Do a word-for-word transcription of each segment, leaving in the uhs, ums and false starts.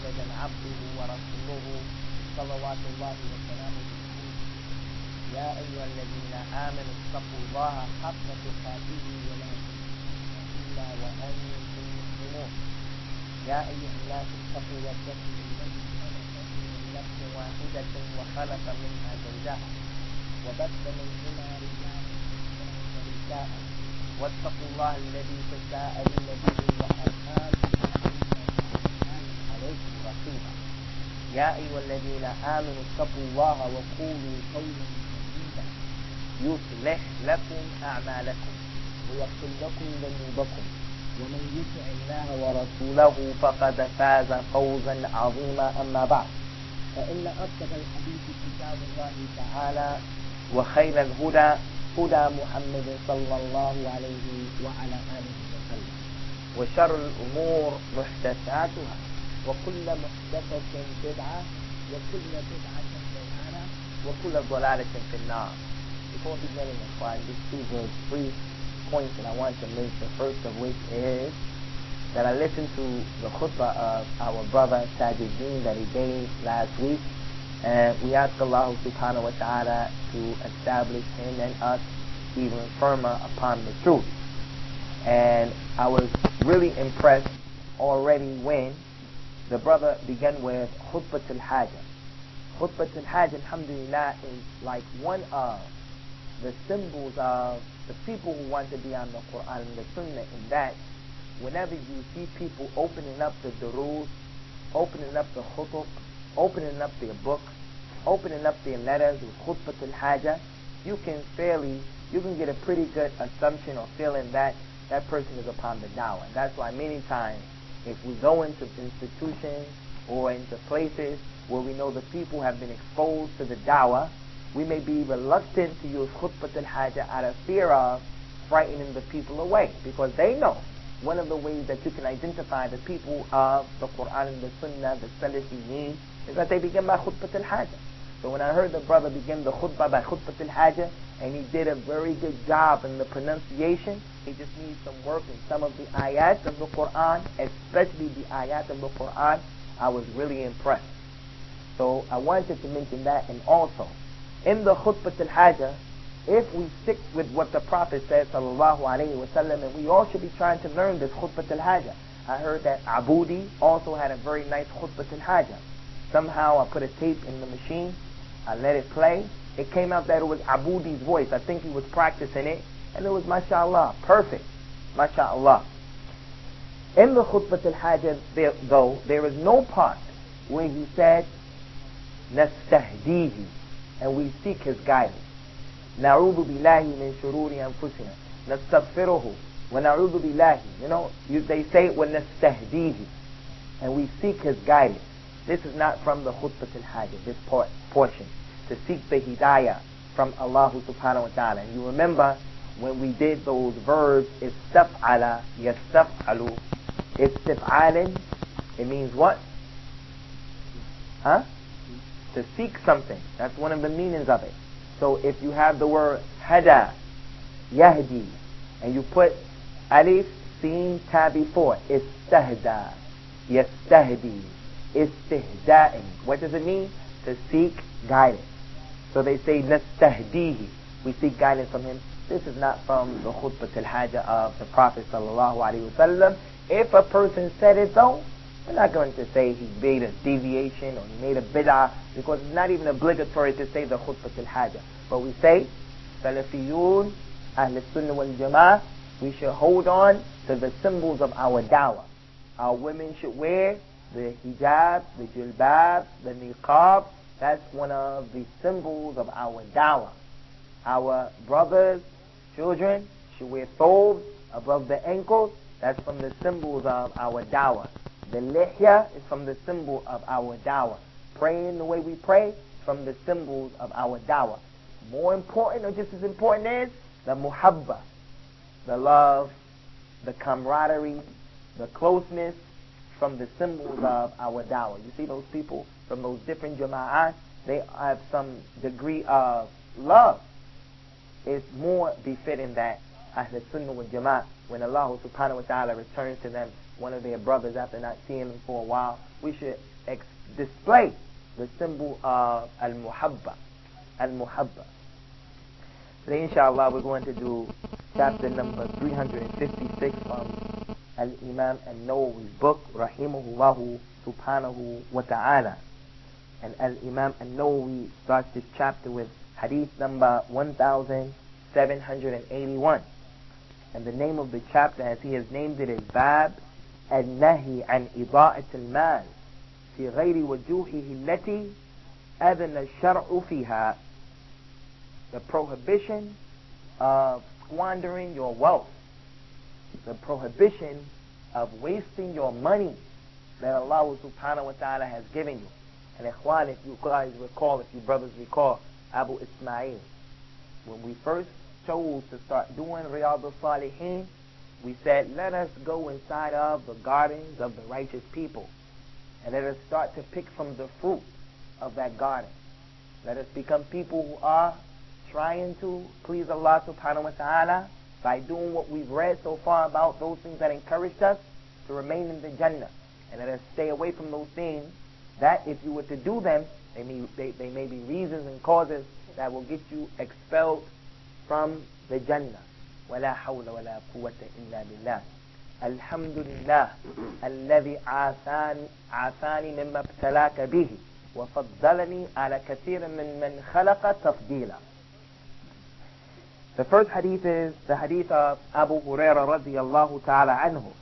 محمدا عبده ورسوله صلوات الله وسلامه عليه. يا أيها الذين آمنوا اتقوا الله حق تقاته ولا تموتن إلا وأنتم مسلمون. يا أيها الناس اتقوا ربكم الذي خلقكم من نفس واحدة وخلق منها زوجها وبث منهما رجالا كثيرا ونساء واتقوا الله الذي تساءلون به والأرحام كان عليكم رقيبا. يا أيها الذين آمنوا اتقوا الله وقولوا قولا سديدا يصلح لكم أعمالكم ويغفر لكم ذنوبكم ومن يطع الله ورسوله فقد فاز فوزا عظيما. أما بعد، فإن أصدق الحديث كتاب الله تعالى وخير الهدى هدى محمد صلى الله عليه وعلى آله وسلم، وشر الأمور محدثاتها وكل محدثة بدعة وكل بدعة ضلالة وكل ضلالة في النار. Before beginning, just two very brief points that I want to make. The first of which is that I listened to the khutbah of our brother Tajuddin that he gave last week, and we ask Allah subhanahu wa ta'ala to establish him and us even firmer upon the truth. And I was really impressed already when the brother began with khutbah al-hajah. Khutbah al-hajah, alhamdulillah, is like one of the symbols of the people who want to be on the Quran and the Sunnah, in that whenever you see people opening up the duroos, opening up the khutub, opening up their books, opening up their letters with khutbah al-hajah, you can fairly, you can get a pretty good assumption or feeling that that person is upon the dawah. And that's why many times if we go into institutions or into places where we know the people have been exposed to the dawah, we may be reluctant to use khutbah al-hajah out of fear of frightening the people away, because they know one of the ways that you can identify the people of the Quran and the Sunnah, the Salafiyin, is that they begin by khutbah al-hajah. So when I heard the brother begin the khutbah by khutbah al-hajah, and he did a very good job in the pronunciation, he just needs some work in some of the ayat of the Quran, especially the ayat of the Quran. I was really impressed. So I wanted to mention that. And also, in the khutbah al-hajah, if we stick with what the Prophet said, sallallahu alayhi wa sallam, and we all should be trying to learn this khutbah al-hajah. I heard that Aboudi also had a very nice khutbah al-hajah. Somehow I put a tape in the machine, I let it play. It came out that it was Aboudi's voice. I think he was practicing it, and it was mashallah, perfect, mashallah. In the khutbah al-hajah, there, though, there is no part where he said, nastahdihi, and we seek his guidance. Na'udhu billahi min shururi anfusina, nastaghfiruhu, wa na'udhu billahi. You know, you, they say, wa nastahdihi, and we seek his guidance. This is not from the khutbah al-hajah, this part, portion. To seek the hidayah from Allah subhanahu wa ta'ala. And you remember when we did those verbs, istaf'ala, yastaf'alu, istif'alin, it means what? Huh? To seek something. That's one of the meanings of it. So if you have the word hada, yahdi, and you put alif, sin, ta before, istahda, yastahdi, istihda'in. What does it mean? To seek guidance. So they say, nastahdihi, we seek guidance from him. This is not from the khutbah al-hajah of the Prophet sallallahu alaihi wasallam. If a person said it though, we're not going to say he made a deviation or he made a bid'ah, because it's not even obligatory to say the khutbah al-hajah. But we say, Salafiyun, Ahl Sunnah wal Jama'ah, we should hold on to the symbols of our dawah. Our women should wear the hijab, the jilbab, the niqab. That's one of the symbols of our dawah. Our brothers, children, should wear thobes above the ankles. That's from the symbols of our dawah. The lihya is from the symbol of our dawah. Praying the way we pray, from the symbols of our dawah. More important, or just as important, is the muhabba, the love, the camaraderie, the closeness, from the symbols of our dawah. You see those people from those different jama'at, they have some degree of love. It's more befitting that Ahl Sunnah wal Jama'ah, when Allah subhanahu wa ta'ala returns to them one of their brothers after not seeing them for a while, we should ex- display the symbol of al-muhabba. Al-muhabba. Today, inshallah, we're going to do chapter number three hundred fifty-six from Al-Imam An-Nawawi's book, Rahimahullahu Subhanahu wa Ta'ala. And Al-Imam An-Nawawi starts this chapter with hadith number one thousand seven hundred eighty-one. And the name of the chapter, as he has named it, is Bab Al-Nahi An Ida'at Al-Mal Fi Ghayri Wujuhihi Allati Adhana Al-Shar'u Fiha. The prohibition of squandering your wealth. The prohibition of wasting your money that Allah subhanahu wa ta'ala has given you. And ikhwan, if you guys recall, if you brothers recall, Abu Ismail, when we first chose to start doing Riyadh al-Salihin, we said, let us go inside of the gardens of the righteous people and let us start to pick from the fruit of that garden. Let us become people who are trying to please Allah subhanahu wa ta'ala by doing what we've read so far about those things that encouraged us to remain in the Jannah. And let us stay away from those things that if you were to do them, they may, they, they may be reasons and causes that will get you expelled from the Jannah. ولا حول ولا قوة إلا بالله. الحمد لله الذي عافاني عافاني مما ابتلاك به وفضلني على كثير من من خلق تفضيلا. The first hadith is the hadith of Abu Hurairah radiyallahu ta'ala anhu.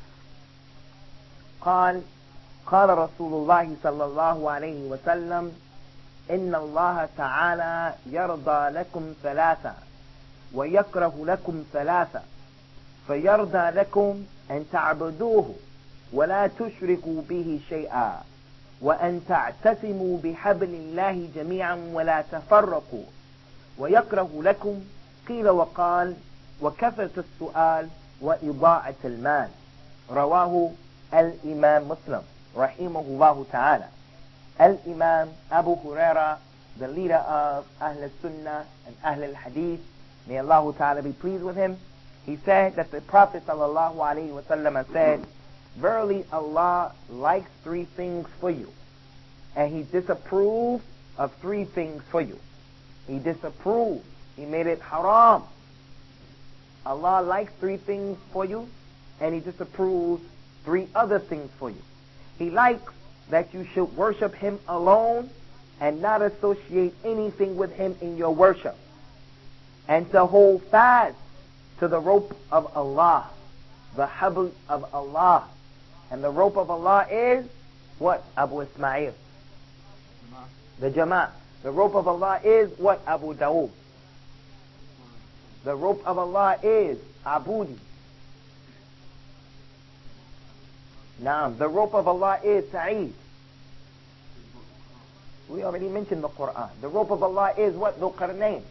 قال قال رسول الله صلى الله عليه وسلم إن الله تعالى يرضى لكم ثلاثة ويكره لكم ثلاثة فيرضى لكم أن تعبدوه ولا تشركوا به شيئا وأن تعتصموا بحبل الله جميعا ولا تفرقوا ويكره لكم قيل وقال وكثرة السؤال وإضاعة المال. رواه الإمام مسلم رحمه الله تعالى. Al-Imam Abu Hurairah, the leader of Ahl al-Sunnah and Ahl al-Hadith, may Allah ta'ala be pleased with him, he said that the Prophet sallallahu alayhi wa sallam said, verily Allah likes three things for you, and he disapproves of three things for you. He disapproves. He made it haram. Allah likes three things for you, and he disapproves three other things for you. He likes that you should worship him alone and not associate anything with him in your worship, and to hold fast to the rope of Allah, the habl of Allah. And the rope of Allah is what, Abu Ismail? The Jama'ah. The rope of Allah is what, Abu Dawood? The rope of Allah is Abudi. Naam. The rope of Allah is Sa'id. We already mentioned the Quran. The rope of Allah is what? Dhul Qarnayn.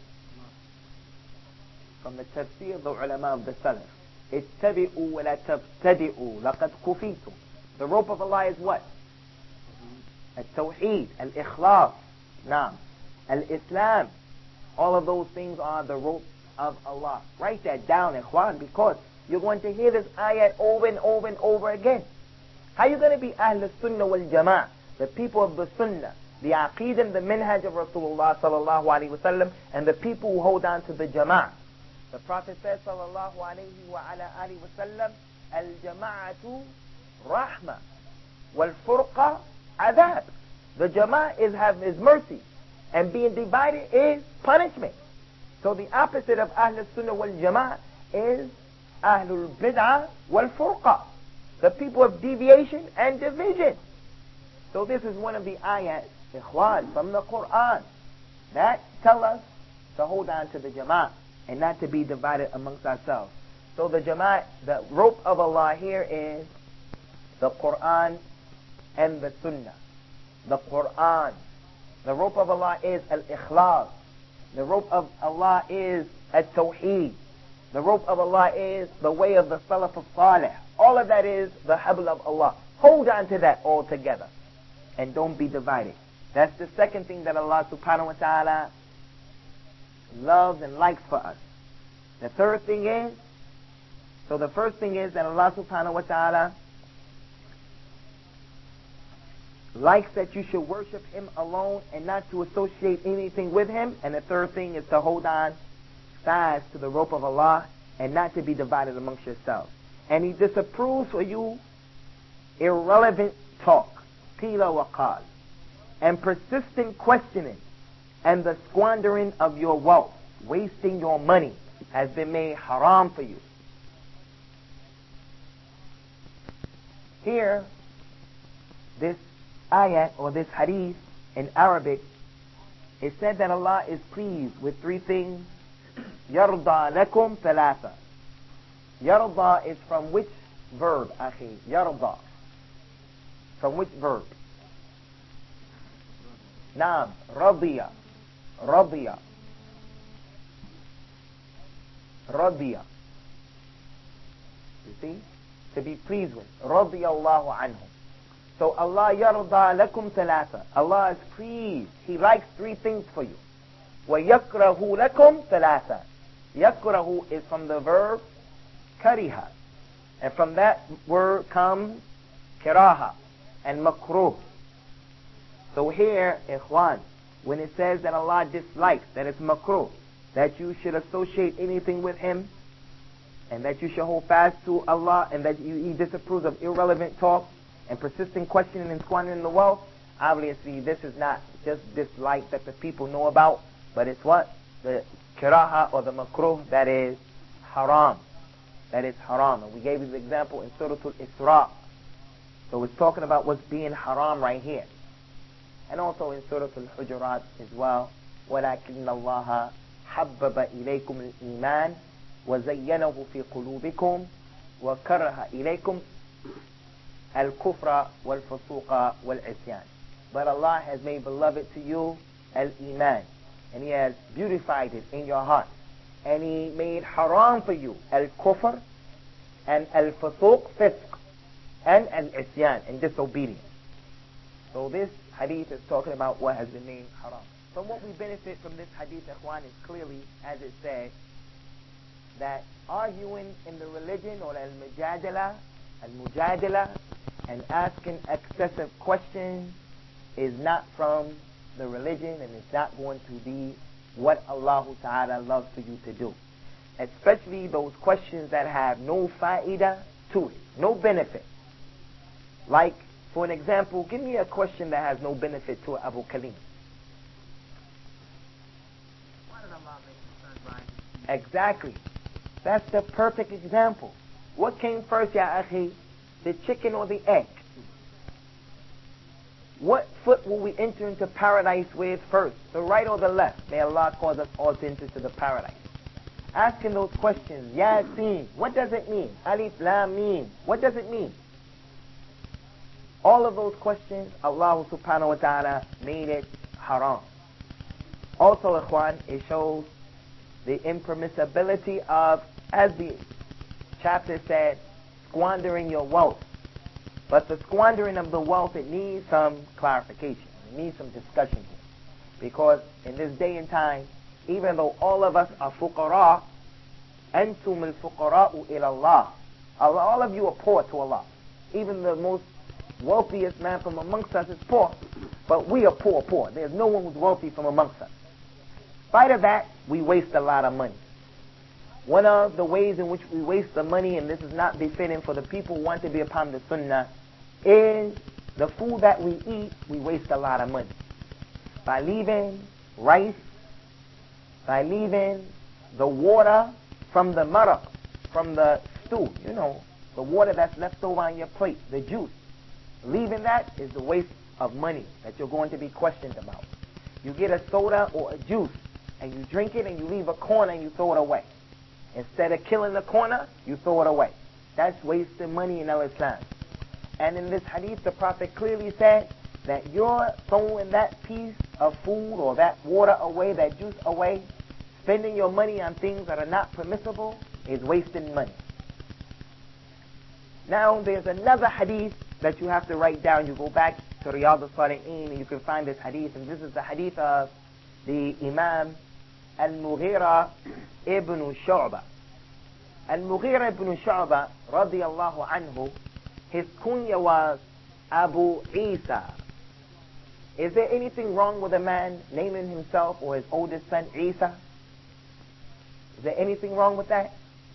From the tafsir, the ulama of the Salaf. اتبعوا ولا تبتدئوا لقد كفيتم. The rope of Allah is what? Al-Tawheed, Al-Ikhlas, Naam, Al-Islam. All of those things are the rope of Allah. Write that down, ikhwan, because you're going to hear this ayat over and over and over again. How are you going to be Ahl al-Sunnah wal-Jama'ah, the people of the Sunnah, the Aqeedah and the Minhaj of Rasulullah sallallahu alayhi wa sallam, and the people who hold on to the Jama'ah? The Prophet says sallallahu alayhi wa ala alihi wa sallam, al-Jama'atu rahma wal-Furqa adab. The Jama'ah is, have, is mercy, and being divided is punishment. So the opposite of Ahl al-Sunnah wal-Jama'ah is Ahlul Bid'ah wal-Furqa, the people of deviation and division. So this is one of the ayats, ikhwan, from the Quran that tell us to hold on to the Jama'ah and not to be divided amongst ourselves. So the Jama'ah, the rope of Allah here is the Quran and the Sunnah. The Quran. The rope of Allah is Al-Ikhlas. The rope of Allah is Al-Tawheed. The rope of Allah is the way of the Salaf al-Salih. All of that is the habl of Allah. Hold on to that all together. And don't be divided. That's the second thing that Allah subhanahu wa ta'ala loves and likes for us. The third thing is, so the first thing is that Allah subhanahu wa ta'ala likes that you should worship him alone and not to associate anything with him. And the third thing is to hold on fast to the rope of Allah and not to be divided amongst yourselves. And he disapproves for you irrelevant talk, qila wa qal, and persistent questioning, and the squandering of your wealth, wasting your money, has been made haram for you. Here, this ayat or this hadith in Arabic, it said that Allah is pleased with three things. Yarda lakum thalatha. Yarda is from which verb, akhi? Yarda. From which verb? Naam, radiya. Radiya. Radiya. You see? To be pleased with. Radiyallahu anhu. So Allah yarda lakum thalatha. Allah is pleased. He likes three things for you. وَيَكْرَهُ لَكُمْ ثَلَاثًا. Yakrahu is from the verb kariha. And from that word comes kiraha and makruh. So here, ikhwan, when it says that Allah dislikes, that it's makruh, that you should associate anything with him, and that you should hold fast to Allah, and that you, he disapproves of irrelevant talk and persistent questioning and squandering the wealth, obviously this is not just dislike that the people know about, but it's what? The kiraha or the makruh that is haram. That is haram. And we gave you the example in Surah Al-Isra. So it's talking about what's being haram right here. And also in Surah Al-Hujurat as well. وَلَكِنَّ اللَّهَ حَبَّبَ إِلَيْكُمُ الْإِيمَانِ وَزَيَّنَهُ فِي قُلُوبِكُمْ وَكَرَّهَ إِلَيْكُمْ الْكُفْرَ وَالْفُسُوقَ وَالْعِصْيَانِ. But Allah has made beloved to you al-Iman, and he has beautified it in your heart. And he made haram for you al-kufr and al-fusuq, fisq, and al-isyan, and disobedience. So this hadith is talking about what has been named haram. From what we benefit from this hadith, ikhwan, is clearly, as it says, that arguing in the religion, or al-mujadala, al-mujadala, and asking excessive questions is not from the religion, and it's not going to be what Allah Ta'ala loves for you to do. Especially those questions that have no fa'idah to it, no benefit. Like, for an example, give me a question that has no benefit to it, Abu Kalim. Why did Allah make the sun rise? Exactly. That's the perfect example. What came first, ya akhi? The chicken or the egg? What foot will we enter into paradise with first? The right or the left? May Allah cause us all to enter to the paradise. Asking those questions. Yasin. What does it mean? Alif Lam Mim. What does it mean? All of those questions, Allah subhanahu wa ta'ala made it haram. Also, ikhwan, it shows the impermissibility of, as the chapter said, squandering your wealth. But the squandering of the wealth, it needs some clarification. It needs some discussion here. Because in this day and time, even though all of us are fuqara, antum al-fuqara'u ila Allah. All of you are poor to Allah. Even the most wealthiest man from amongst us is poor. But we are poor, poor. There's no one who's wealthy from amongst us. In spite of that, we waste a lot of money. One of the ways in which we waste the money, and this is not befitting for the people who want to be upon the sunnah, is the food that we eat, we waste a lot of money. By leaving rice, by leaving the water from the maraq, from the stew, you know, the water that's left over on your plate, the juice. Leaving that is the waste of money that you're going to be questioned about. You get a soda or a juice, and you drink it, and you leave a corner and you throw it away. Instead of killing the corner, you throw it away. That's wasting money in al-Islam. And in this hadith, the Prophet clearly said that you're throwing that piece of food or that water away, that juice away, spending your money on things that are not permissible, is wasting money. Now, there's another hadith that you have to write down. You go back to Riyadh al-Salihin and you can find this hadith. And this is the hadith of the Imam Al-Mughira ibn Shu'bah. Al-Mughira ibn Shu'bah, radiyallahu anhu, his kunya was Abu Isa, Is there anything wrong with a man naming himself or his oldest son Isa? Is there anything wrong with that?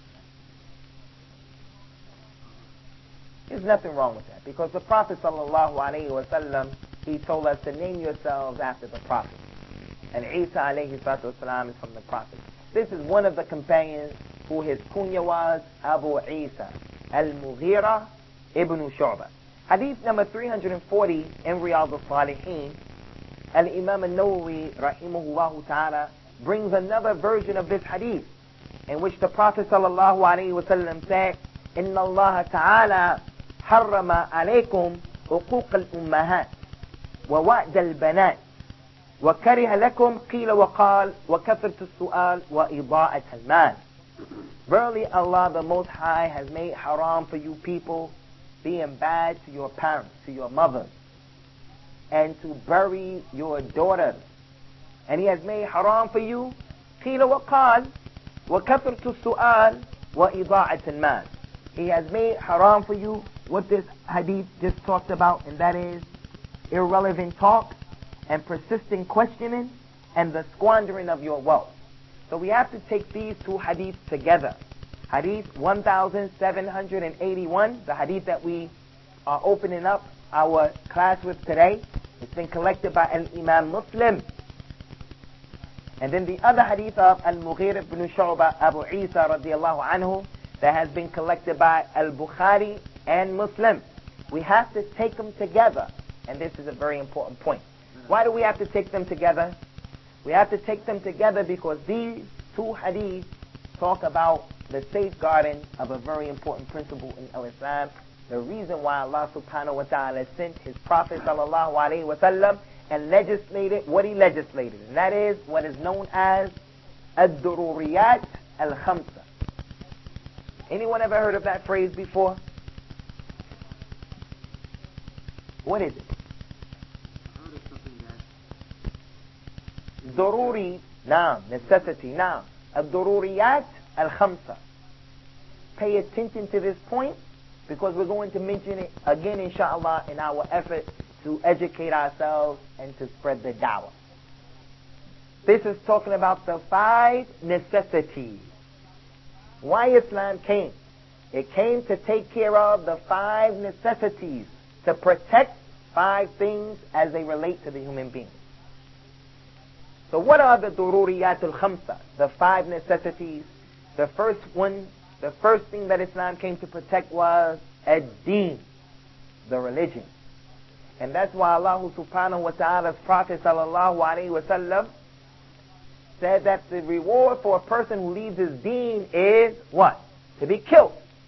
There's nothing wrong with that, because the Prophet sallallahu alaihi wasallam, he told us to name yourselves after the Prophet. And Isa alayhi salatu wasalam is from the Prophet. This is one of the companions who his kunya was Abu Isa al-Mughira ibn Shu'bah. Hadith number three hundred forty in Riyadh al-Salihin, Al-Imam al-Nawawi rahimahullah ta'ala brings another version of this hadith, in which the Prophet sallallahu alaihi wasallam said, Inna Allah ta'ala harrama alaykum uquq al-ummahat wa wa'd al-banat wa kariha lakum qila wa qal wa kathrat al-su'al wa ida'at al-mal. Verily Allah the Most High has made haram for you people being bad to your parents, to your mothers, and to bury your daughters. And He has made haram for you qila wa qal wa kathrat al-su'al wa ida'at al-mal. He has made haram for you what this hadith just talked about, and that is irrelevant talk and persistent questioning and the squandering of your wealth. So we have to take these two hadiths together. Hadith one thousand seven hundred eighty-one, the hadith that we are opening up our class with today. It's been collected by Al-Imam Muslim. And then the other hadith of Al-Mughira ibn Shu'bah Abu Isa radiallahu anhu, that has been collected by Al-Bukhari and Muslim. We have to take them together. And this is a very important point. Why do we have to take them together? We have to take them together because these two hadiths talk about the safeguarding of a very important principle in Islam. The reason why Allah subhanahu wa ta'ala sent His Prophet sallallahu alaihi wasallam and legislated what He legislated. And that is what is known as ad-dururiyat al-khamsa. Anyone ever heard of that phrase before? What is it? I heard of something that... Dururi, naam, necessity, naam. Ad-dururiyat al-khamsa. Pay attention to this point, because we're going to mention it again, inshallah, in our effort to educate ourselves and to spread the da'wah. This is talking about the five necessities. Why Islam came. It came to take care of the five necessities, to protect five things as they relate to the human being. So what are the dururiyat al-khamsa, the five necessities? The first one, the first thing that Islam came to protect was ad-deen, the religion. And that's why Allah subhanahu wa ta'ala's Prophet sallallahu alaihi wasallam said that the reward for a person who leaves his deen is what? To be killed.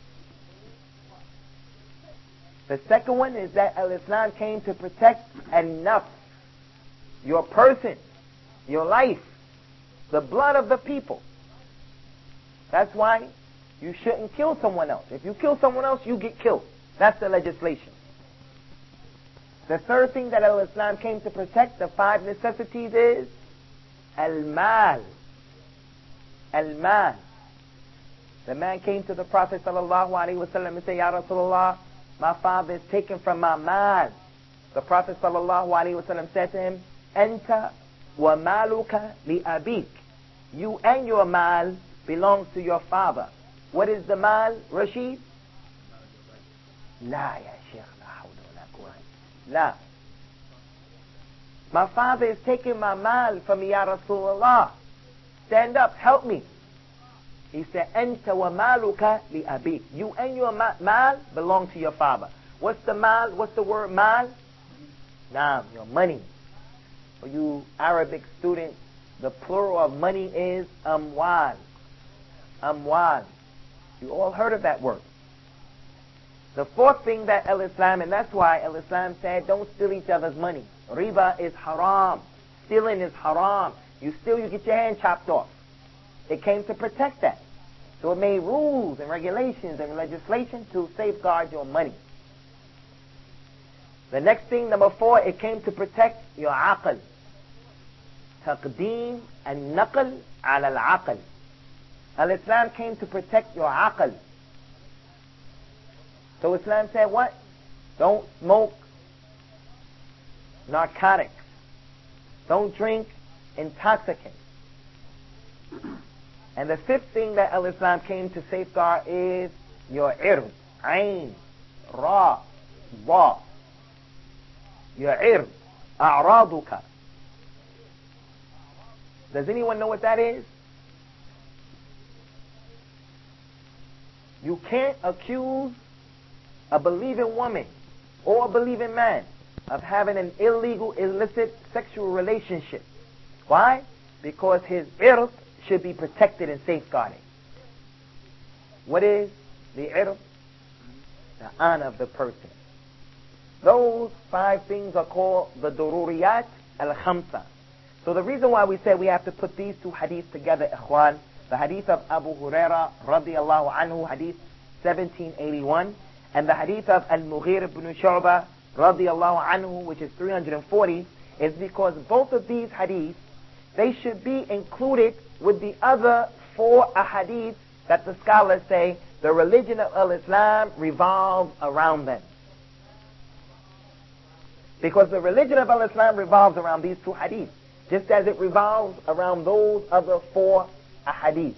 The second one is that Al-Islam came to protect an-nafs, your person, your life, the blood of the people. That's why you shouldn't kill someone else. If you kill someone else, you get killed. That's the legislation. The third thing that Al-Islam came to protect, the five necessities, is Al-Mal. Al-Mal. The man came to the Prophet sallallahu alaihi wasallam and said, Ya Rasulullah, my father is taken from my mal. The Prophet sallallahu alaihi wasallam said to him, Anta wa maluka li abik. You and your mal belongs to your father. What is the mal, Rashid? La ya Sheikh, la hawla wa la quwwata. La. My father is taking my mal from me, Ya Rasulullah. Stand up, help me. He said, Anta wa maluka li abik. You and your ma- mal belong to your father. What's the mal? What's the word mal? Naam, your money. For you Arabic students, the plural of money is amwal. Amwal. You all heard of that word. The fourth thing that Al-Islam, and that's why Al-Islam said, don't steal each other's money. Riba is haram. Stealing is haram. You steal, you get your hand chopped off. It came to protect that. So it made rules and regulations and legislation to safeguard your money. The next thing, number four, it came to protect your aql. Taqdeem al-naql ala al-aql. Al-Islam came to protect your aql. So Islam said what? Don't smoke narcotics. Don't drink intoxicants. And the fifth thing that al-Islam came to safeguard is your ird, ayn, ra, ba. Your ird, a'raduka. Does anyone know what that is? You can't accuse a believing woman or a believing man of having an illegal, illicit sexual relationship. Why? Because his ird should be protected and safeguarded. What is the ird? The honor of the person. Those five things are called the dururiyat al-khamsa. So the reason why we said we have to put these two hadiths together, ikhwan, the hadith of Abu Huraira radiyallahu anhu, hadith seventeen eighty-one, and the hadith of Al-Mughir ibn Shu'bah radiyallahu anhu, which is three hundred forty, is because both of these hadiths, they should be included with the other four ahadith that the scholars say the religion of al-Islam revolves around them. Because the religion of al-Islam revolves around these two hadiths, just as it revolves around those other four ahadith.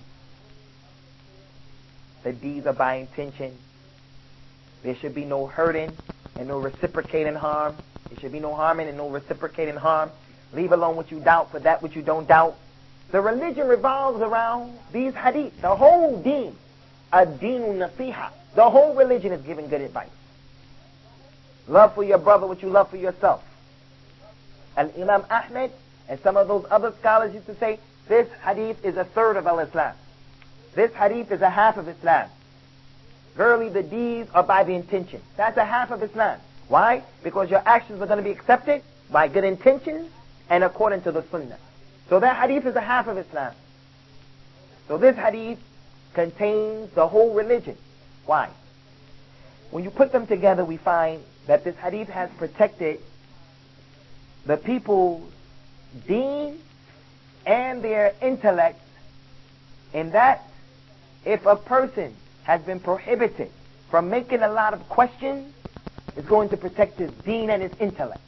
The deeds are by intention. There should be no hurting and no reciprocating harm. There should be no harming and no reciprocating harm. Leave alone what you doubt for that which you don't doubt. The religion revolves around these hadith. The whole deen, ad-deenu nasiha. The whole religion is giving good advice. Love for your brother what you love for yourself. Al-Imam Ahmed and some of those other scholars used to say, this hadith is a third of al-Islam. This hadith is a half of Islam. Verily the deeds are by the intention. That's a half of Islam. Why? Because your actions are going to be accepted by good intentions and according to the sunnah. So that hadith is a half of Islam. So this hadith contains the whole religion. Why? When you put them together, we find that this hadith has protected the people's deen and their intellect, in that if a person has been prohibited from making a lot of questions, it's going to protect his deen and his intellect.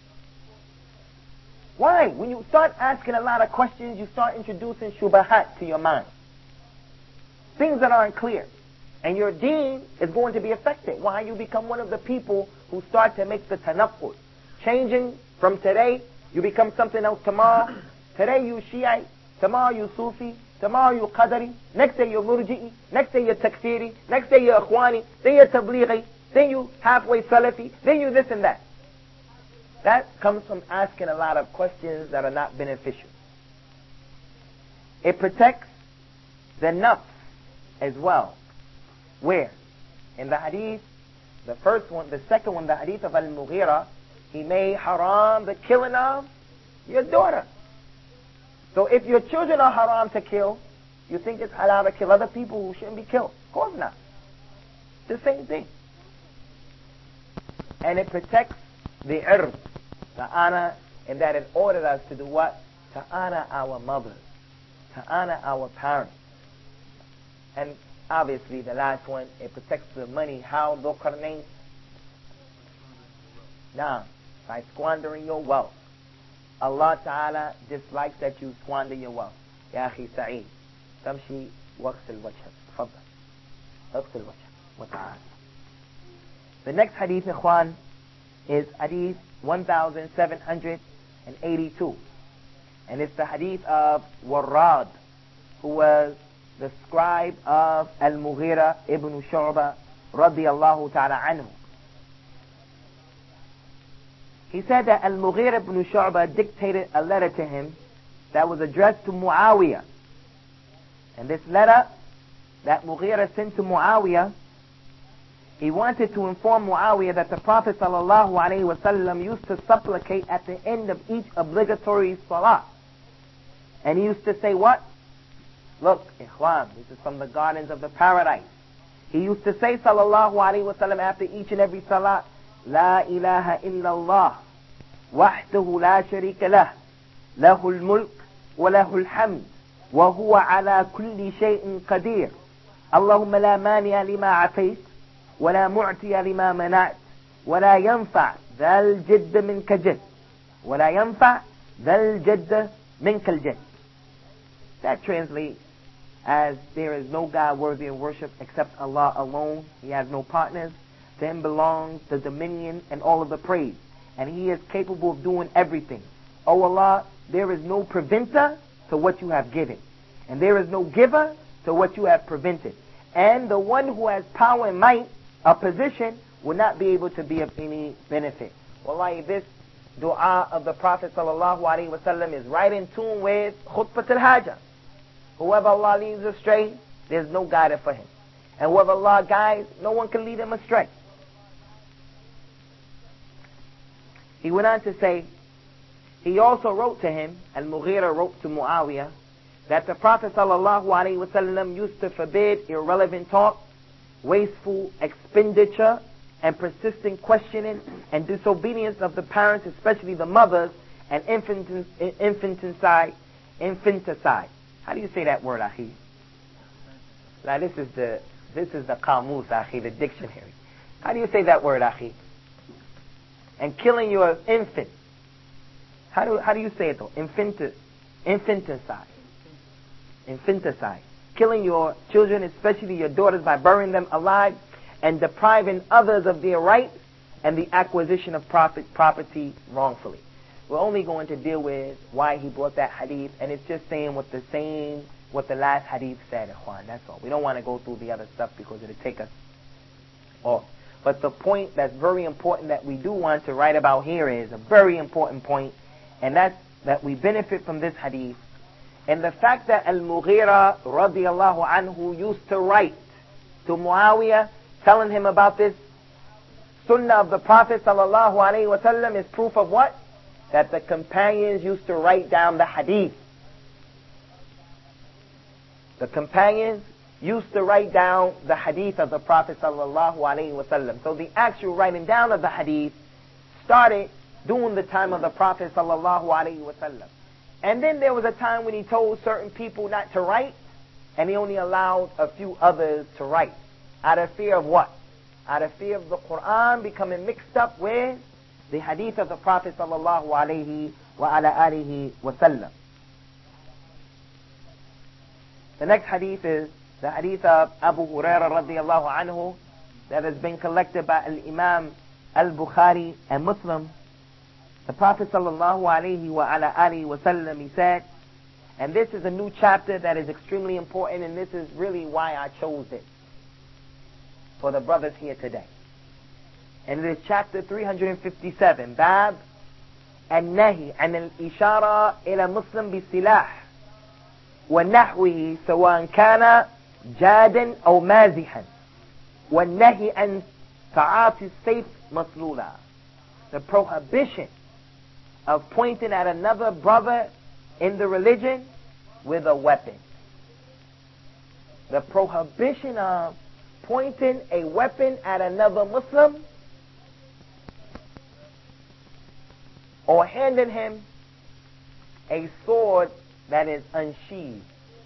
Why? When you start asking a lot of questions, you start introducing shubahat to your mind. Things that aren't clear. And your deen is going to be affected. Why? You become one of the people who start to make the tanaqqud. Changing from today, you become something else tomorrow. Today you Shiite, tomorrow you Sufi, tomorrow you Qadari, next day you're Murji'i, next day you're Takfiri, next day you're Ikhwani, then you're Tablighi, then you halfway Salafi, then you this and that. That comes from asking a lot of questions that are not beneficial. It protects the nafs as well. Where? In the hadith, the first one, the second one, the hadith of Al-Mughira, he made haram the killing of your daughter. So if your children are haram to kill, you think it's halal to kill other people who shouldn't be killed? Of course not. It's the same thing. And it protects the ird, the honor, in that it ordered us to do what? To honor our mothers, to honor our parents. And obviously the last one, it protects the money. How, Dhul Qarnayn? Now, by squandering your wealth. Allah Ta'ala dislikes that you squander your wealth. Ya akhi Sa'id, tamshi waqsil wajhak. Tfaddal. Waqsil wajhak. Wa ta'ala. The next hadith, ikhwan, is hadith one thousand seven hundred eighty-two. And it's the hadith of Warrad, who was the scribe of Al-Mughira ibn Shu'bah radiyallahu ta'ala anhu. He said that Al-Mughira ibn Shu'bah dictated a letter to him that was addressed to Muawiyah. And this letter that Mughira sent to Muawiyah, he wanted to inform Muawiyah that the Prophet sallallahu alaihi wasallam used to supplicate at the end of each obligatory salah. And he used to say what? Look, ikhwan, this is from the gardens of the paradise. He used to say sallallahu alaihi wasallam after each and every salah, لا إله إلا الله وحده لا شريك له له الملك وله الحمد وهو على كل شيء قدير اللهم لا مانع لما عفيت ولا معطي لما منعت ولا ينفع ذا الجد منك جد ولا ينفع Dhal Jadd Minkal Jadd. That translates as there is no God worthy of worship except Allah alone. He has no partners. To Him belongs the dominion and all of the praise. And He is capable of doing everything. O Allah, there is no preventer to what you have given. And there is no giver to what you have prevented. And the one who has power and might, a position, will not be able to be of any benefit. Wallahi, this dua of the Prophet sallallahu alaihi wasallam is right in tune with khutbat al-hajah. Whoever Allah leads astray, there's no guidance for him. And whoever Allah guides, no one can lead him astray. He went on to say, he also wrote to him, Al-Mughira wrote to Muawiyah, that the Prophet sallallahu alaihi wasallam used to forbid irrelevant talk, wasteful expenditure, and persistent questioning and disobedience of the parents, especially the mothers, and infanticide. Infanticide. How do you say that word, Akhi? Now this is the this is the Qamus, Akhi, the dictionary. How do you say that word, Akhi? And killing your infant. How do how do you say it though? Infanti, infanticide. Infanticide. Killing your children, especially your daughters, by burying them alive and depriving others of their rights and the acquisition of profit, property wrongfully. We're only going to deal with why he brought that hadith, and it's just saying what the same, what the last hadith said, Ikhwan, that's all. We don't want to go through the other stuff because it'll take us off. But the point that's very important that we do want to write about here is a very important point, and that's that we benefit from this hadith. And the fact that Al-Mughira radiallahu anhu used to write to Muawiyah telling him about this sunnah of the Prophet sallallahu alaihi wasallam is proof of what? That the companions used to write down the hadith. The companions used to write down the hadith of the Prophet sallallahu alaihi wasallam. So the actual writing down of the hadith started during the time of the Prophet sallallahu alaihi wasallam. And then there was a time when he told certain people not to write, and he only allowed a few others to write. Out of fear of what? Out of fear of the Quran becoming mixed up with the hadith of the Prophet sallallahu alaihi wa ala alihi wa sallam. The next hadith is the hadith of Abu Hurairah radiallahu anhu that has been collected by Al-Imam Al-Bukhari and Muslim. The Prophet sallallahu alaihi wa ala alihi wa sallam, he said, and this is a new chapter that is extremely important, and this is really why I chose it for the brothers here today. And it is chapter three hundred fifty-seven, Bab An-Nahi an al-Ishara ila Muslim bi-silah wa nahwihi sawan kana jadan aw mazihan wa nahi an ta'ati sayf maslula. The prohibition of pointing at another brother in the religion with a weapon. The prohibition of pointing a weapon at another Muslim or handing him a sword that is unsheathed.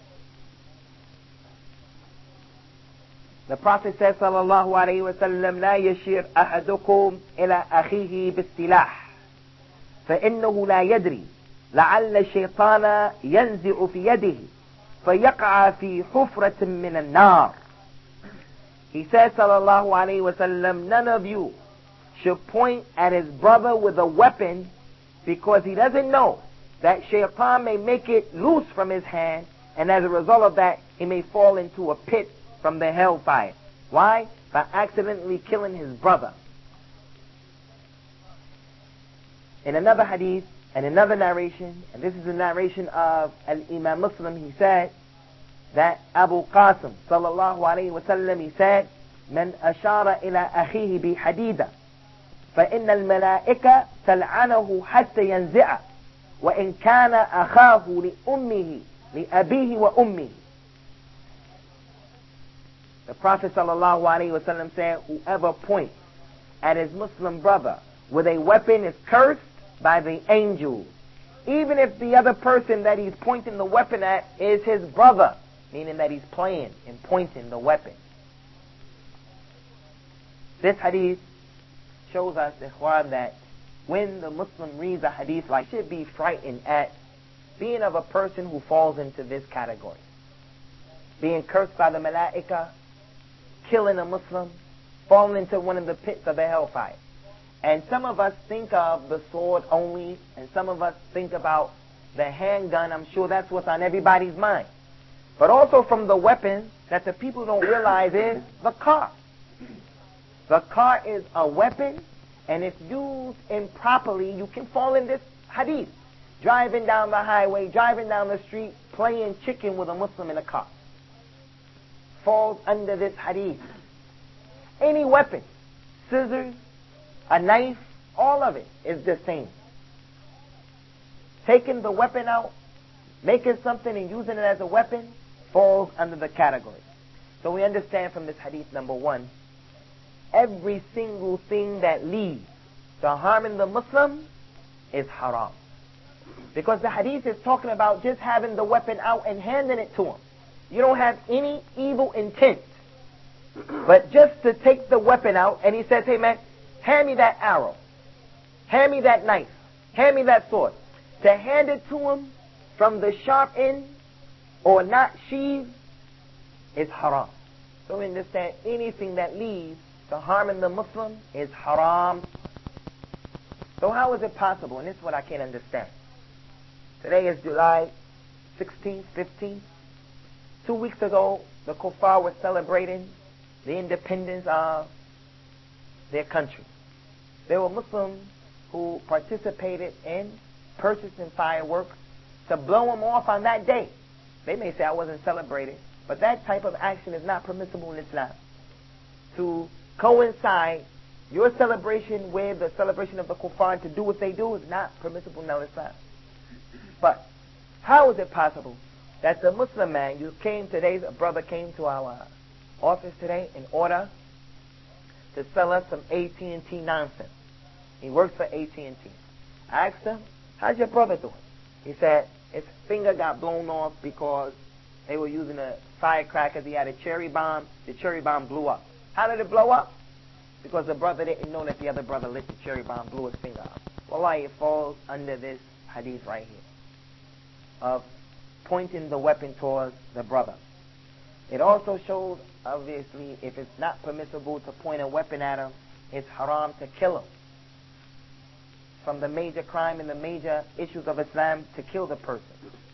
The Prophet says, sallallahu alayhi wa sallam, لا يشير أحدكم إلى أخيه بالسلاح فإنه لا يدري لعل الشيطان ينزع في يده فيقع في حفرة من النار. He says, sallallahu alayhi wa sallam, none of you should point at his brother with a weapon because he doesn't know that shaitan may make it loose from his hand, and as a result of that, he may fall into a pit from the hellfire. Why? By accidentally killing his brother. In another hadith, and another narration, and this is the narration of Al-Imam Muslim, he said that Abu Qasim sallallahu alayhi wa sallam, he said, من أشار إلى أخيه بحديدة فإن الملائكة تلعنه حتى ينزع وإن كان أخاه لأمه لأبيه وأمه. The Prophet sallallahu alayhi wa sallam said, whoever points at his Muslim brother with a weapon is cursed by the angels, even if the other person that he's pointing the weapon at is his brother, meaning that he's playing and pointing the weapon. This hadith shows us, ikhwan, that when the Muslim reads a hadith like, should be frightened at being of a person who falls into this category. Being cursed by the malaika, killing a Muslim, falling into one of the pits of the hellfire. And some of us think of the sword only, and some of us think about the handgun. I'm sure that's what's on everybody's mind. But also from the weapons that the people don't realize is the car. The car is a weapon, and if used improperly, you can fall in this hadith. Driving down the highway, driving down the street, playing chicken with a Muslim in a car falls under this hadith. Any weapon, scissors, a knife, all of it is the same. Taking the weapon out, making something and using it as a weapon falls under the category. So we understand from this hadith, number one, every single thing that leads to harming the Muslim is haram. Because the hadith is talking about just having the weapon out and handing it to him. You don't have any evil intent. But just to take the weapon out, and he says, hey man, hand me that arrow. Hand me that knife. Hand me that sword. To hand it to him from the sharp end or not sheathed is haram. So we understand anything that leads to harming the Muslim is haram. So how is it possible? And this is what I can't understand. Today is July sixteenth, fifteenth. Two weeks ago, the kuffar was celebrating the independence of their country. There were Muslims who participated in purchasing fireworks to blow them off on that day. They may say I wasn't celebrating, but that type of action is not permissible in Islam. To coincide your celebration with the celebration of the kuffar and to do what they do is not permissible in Islam. But how is it possible that the Muslim man, you came today, a brother came to our office today in order to sell us some A T and T nonsense. He works for A T and T. I asked him, how's your brother doing? He said his finger got blown off because they were using a firecracker. He had a cherry bomb. The cherry bomb blew up. How did it blow up? Because the brother didn't know that the other brother lit the cherry bomb, blew his finger up. Wallahi, it falls under this hadith right here of pointing the weapon towards the brother. It also shows, obviously, if it's not permissible to point a weapon at him, it's haram to kill him. From the major crime and the major issues of Islam, to kill the person.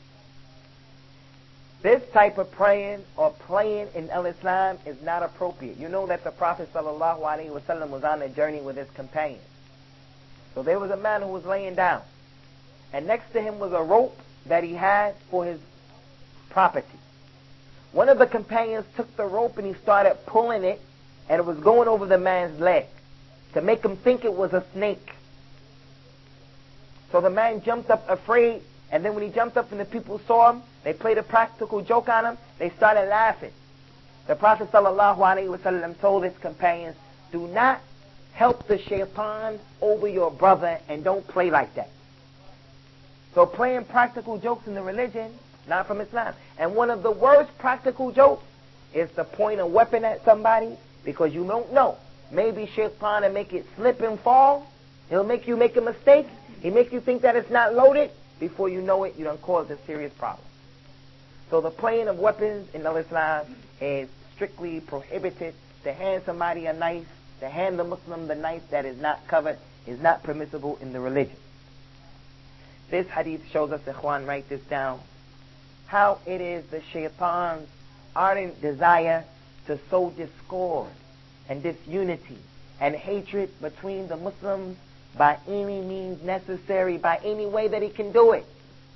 This type of praying or playing in Al-Islam is not appropriate. You know that the Prophet sallallahu alaihi wasallam was on a journey with his companions. So there was a man who was laying down, and next to him was a rope that he had for his property. One of the companions took the rope and he started pulling it, and it was going over the man's leg to make him think it was a snake. So the man jumped up afraid, and then when he jumped up and the people saw him, they played a practical joke on him, they started laughing. The Prophet sallallahu alaihi wasallam told his companions, do not help the shaitan over your brother and don't play like that. So playing practical jokes in the religion, not from Islam. And one of the worst practical jokes is to point a weapon at somebody because you don't know. Maybe shaitan will make it slip and fall. He'll make you make a mistake. He'll make you think that it's not loaded. Before you know it, you done caused a serious problem. So the playing of weapons in Islam is strictly prohibited. To hand somebody a knife, to hand the Muslim the knife that is not covered, is not permissible in the religion. This hadith shows us, Ikhwan, write this down, how it is the shaitan's ardent desire to sow discord and disunity and hatred between the Muslims by any means necessary, by any way that he can do it.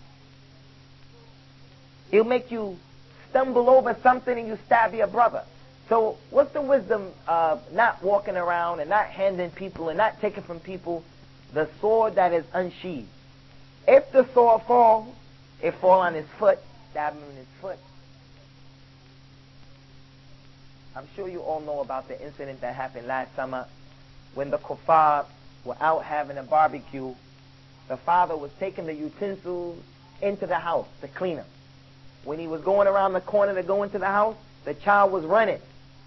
He'll make you stumble over something and you stab your brother. So what's the wisdom of not walking around and not handing people and not taking from people the sword that is unsheathed? If the sword falls, it fall on his foot, stab him in his foot. I'm sure you all know about the incident that happened last summer when the kuffar were out having a barbecue. The father was taking the utensils into the house to clean them. When he was going around the corner to go into the house, the child was running.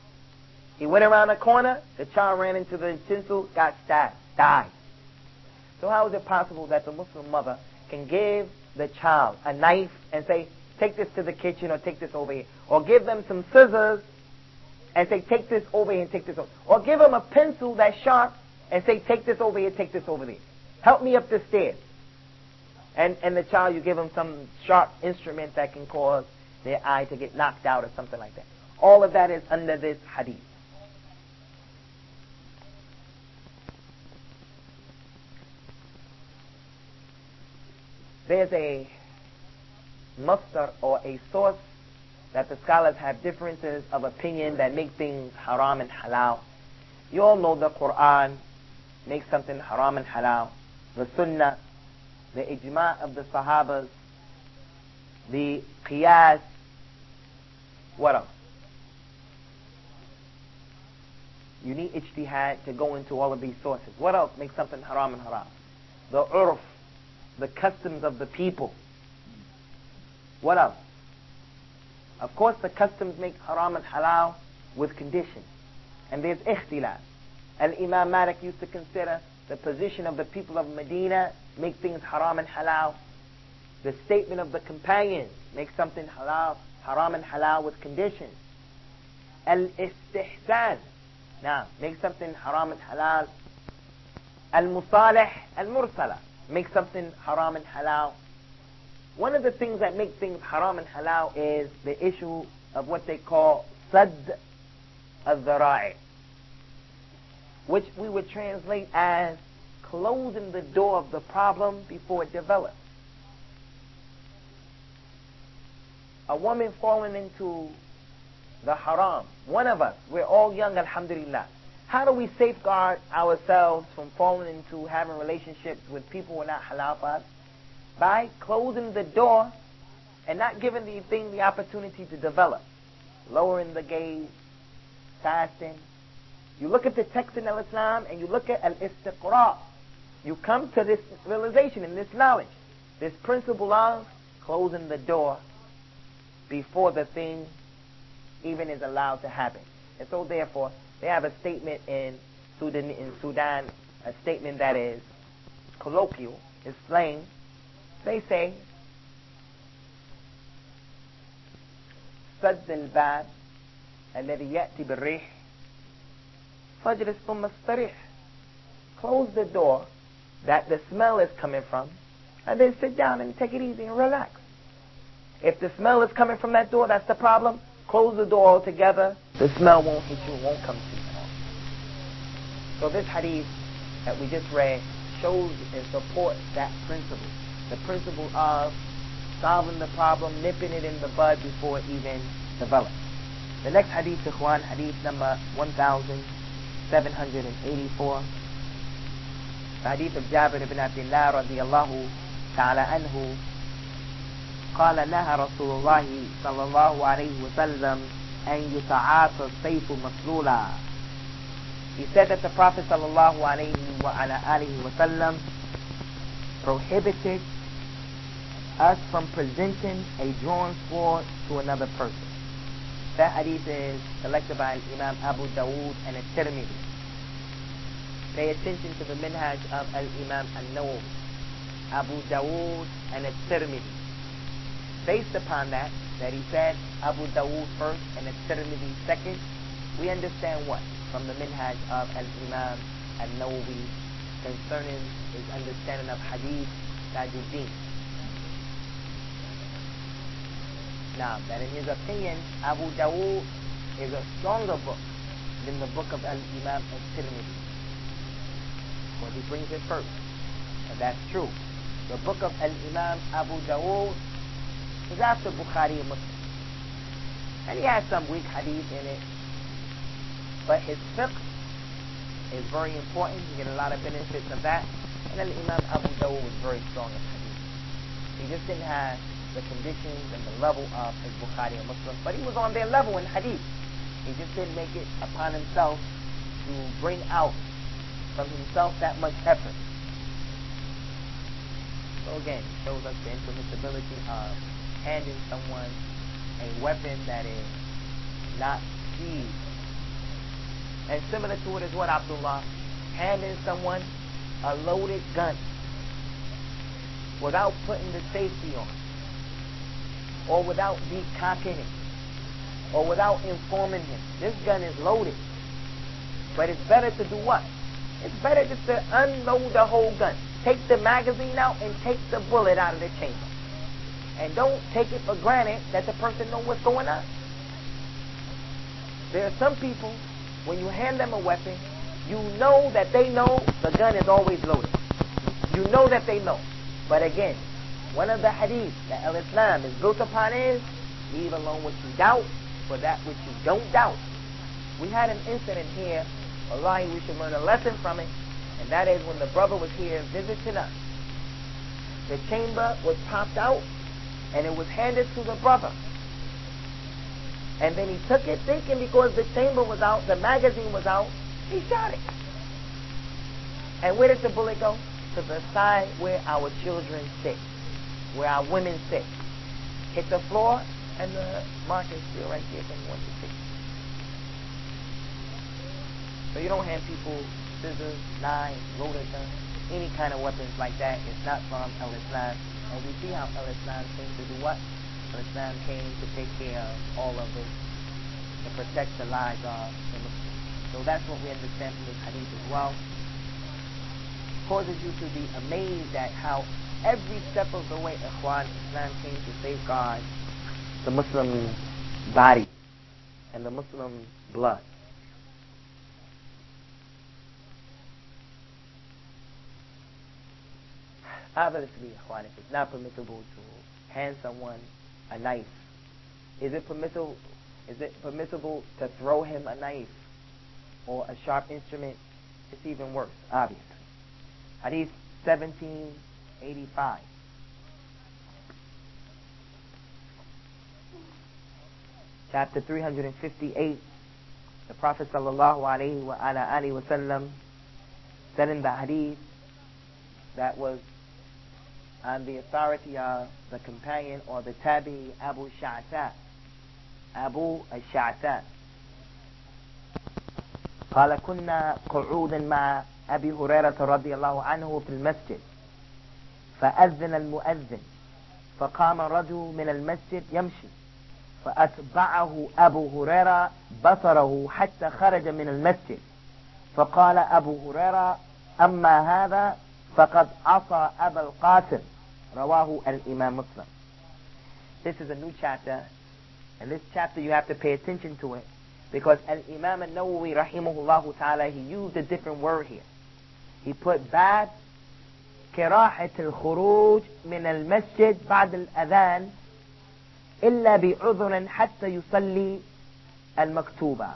He went around the corner, the child ran into the utensils, got stabbed, died. So how is it possible that the Muslim mother can give the child a knife and say, take this to the kitchen or take this over here? Or give them some scissors and say, take this over here and take this over. Or give them a pencil that's sharp and say, take this over here, take this over there. Help me up the stairs. And, and the child, you give them some sharp instrument that can cause their eye to get knocked out or something like that. All of that is under this hadith. There's a masdar or a source that the scholars have differences of opinion that make things haram and halal. You all know the Quran makes something haram and halal. The Sunnah, the ijma' of the Sahabas, the qiyas. What else? You need ijtihad to go into all of these sources. What else makes something haram and haram? The urf, the customs of the people. What else? Of course, the customs make haram and halal with conditions. And there's ikhtilaf. And Imam Malik used to consider the position of the people of Medina make things haram and halal. The statement of the companions makes something halal, haram and halal with conditions. Al-istihsan, now, make something haram and halal. Al-musalih, al-mursala, make something haram and halal. One of the things that make things haram and halal is the issue of what they call sadd al-dhara'i, which we would translate as closing the door of the problem before it develops. A woman falling into the haram. One of us, we're all young, alhamdulillah. How do we safeguard ourselves from falling into having relationships with people who are not halal for us? By closing the door and not giving the thing the opportunity to develop. Lowering the gaze, fasting. You look at the text in al-Islam and you look at al-istiqra'. You come to this realization and this knowledge, this principle of closing the door before the thing even is allowed to happen. And so therefore, they have a statement in Sudan, in Sudan, a statement that is colloquial, is slang. They say, سد الباب الذي يأتي بالريح فاجلس ثم استريح. Close the door that the smell is coming from, and then sit down and take it easy and relax. If the smell is coming from that door, that's the problem. Close the door altogether. The smell won't hit you, won't come to you. So this hadith that we just read shows and supports that principle. The principle of solving the problem, nipping it in the bud before it even develops. The next hadith, ikhwan, hadith number one thousand seven hundred eighty-four. The hadith of Jabir ibn Abdullah radiyallahu ta'ala anhu. قال نهى رسول الله صلى الله عليه وسلم أن يتعاطى السيف مسلولا. He said that the Prophet صلى الله عليه وعلى آله وسلم prohibited us from presenting a drawn sword to another person. That hadith is collected by Imam Abu Dawood and At-Tirmidhi. Pay attention to the minhaj of Al-Imam An-Nawawi, Abu Dawood and At-Tirmidhi. Based upon that, that he said Abu Dawood first and At-Tirmidhi second, we understand what? From the minhaj of Al-Imam An-Nawawi concerning his understanding of Hadith Tajuddin. Now, that in his opinion, Abu Dawood is a stronger book than the book of Al-Imam At-Tirmidhi. Because he brings it first. And that's true. The book of Al-Imam Abu Dawood is after Bukhari and Muslim. And he has some weak hadith in it. But his fiqh is very important. You get a lot of benefits of that. And Al-Imam Abu Dawood was very strong in hadith. He just didn't have the conditions and the level of his Bukhari and Muslim. But he was on their level in hadith. He just didn't make it upon himself to bring out from himself that much effort. So again, it shows us the impermissibility of handing someone a weapon that is not seized. And similar to it is what, Abdullah? Handing someone a loaded gun. without putting the safety on, or without decocking it, or without informing him. This gun is loaded. But it's better to do what? It's better just to unload the whole gun. Take the magazine out and take the bullet out of the chamber. And don't take it for granted that the person knows what's going on. There are some people, when you hand them a weapon, you know that they know the gun is always loaded. You know that they know. But again, one of the hadith that al-Islam is built upon is, leave alone what you doubt for that which you don't doubt. We had an incident here, wallahi, we should learn a lesson from it, and that is when the brother was here visiting us. The chamber was popped out, and it was handed to the brother. And then he took it thinking because the chamber was out, the magazine was out, he shot it. And where did the bullet go? To the side where our children sit, where our women sit. Hit the floor, and the mark is still right there from one to six. So you don't hand people scissors, knives, loaded guns, any kind of weapons like that. It's not from al-Islam. And we see how al-Islam came to do what? Al-Islam came to take care of all of this, to protect the lives of the Muslims. So that's what we understand from this hadith as well. Causes you to be amazed at how every step of the way, Ikhwan, Islam came to safeguard the Muslim body and the Muslim blood. Obviously, Ikhwan, if it's not permissible to hand someone a knife, is it permissible? Is it permissible to throw him a knife or a sharp instrument? It's even worse, obviously. Hadith seventeen eighty-five. Chapter three hundred fifty-eight. The Prophet sallallahu alaihi wa ala alihi wa sallam said in the hadith that was on the authority of the companion or the tabi Abu Sha'tha. Abu al-Sha'tha. قال كنا قعودا مع أبي هريرة رضي الله عنه في المسجد فأذن المؤذن فقام رجل من المسجد يمشي فأتبعه أبو هريرة بصره حتى خرج من المسجد فقال أبو هريرة أما هذا فقد عصى أبا القاسم رواه الإمام مسلم. This is a new chapter, and this chapter you have to pay attention to it, because Al-Imam An-Nawawi rahimahullah ta'ala, he used a different word here. He put bab كراهة الخروج من المسجد بعد الأذان إلا بعذر حتى يصلي المكتوبة.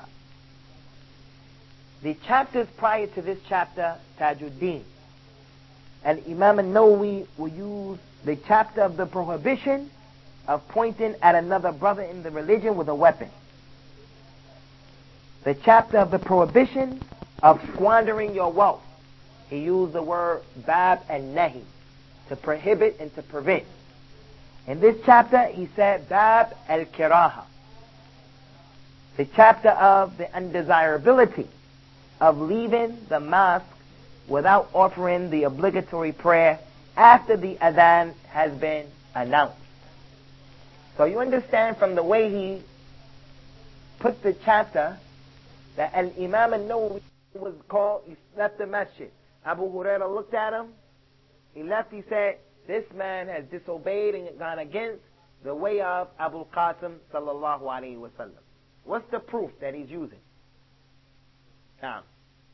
The chapters prior to this chapter, Tajuddin, and Imam An-Nawawi will use the chapter of the prohibition of pointing at another brother in the religion with a weapon. The chapter of the prohibition of squandering your wealth. He used the word bab and nahi, to prohibit and to prevent. In this chapter, he said bab al-kiraha, the chapter of the undesirability of leaving the mosque without offering the obligatory prayer after the adhan has been announced. So you understand from the way he put the chapter that Al-Imam An-Nawawi was called, he left the masjid. Abu Hurairah looked at him, he left, he said, this man has disobeyed and gone against the way of Abu Qasim sallallahu alayhi wa sallam. What's the proof that he's using? Now,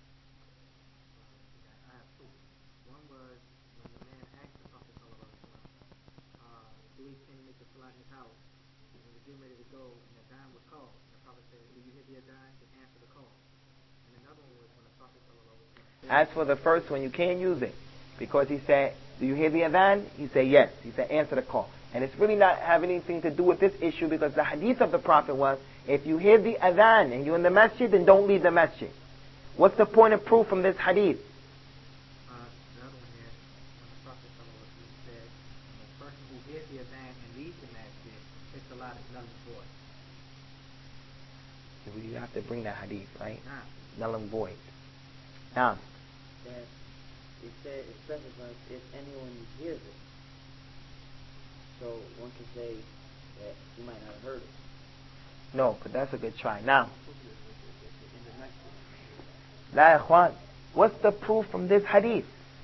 as for the first one, you can't use it, because he said, do you hear the adhan? He said, yes. He said, answer the call. And it's really not having anything to do with this issue, because the hadith of the Prophet was, if you hear the adhan and you're in the masjid, then don't leave the masjid. What's the point of proof from this hadith? Uh, the other one here, when the Prophet said, when the person who hears the adhan and leaves the masjid, his salat is null and void. You have to bring that hadith, right? Nah. Null and void. Now, that it said, it specifies if anyone hears it. one can say that he might not have heard it. No, but that's a good try. Now, La Ikhwan, what's the proof from this hadith?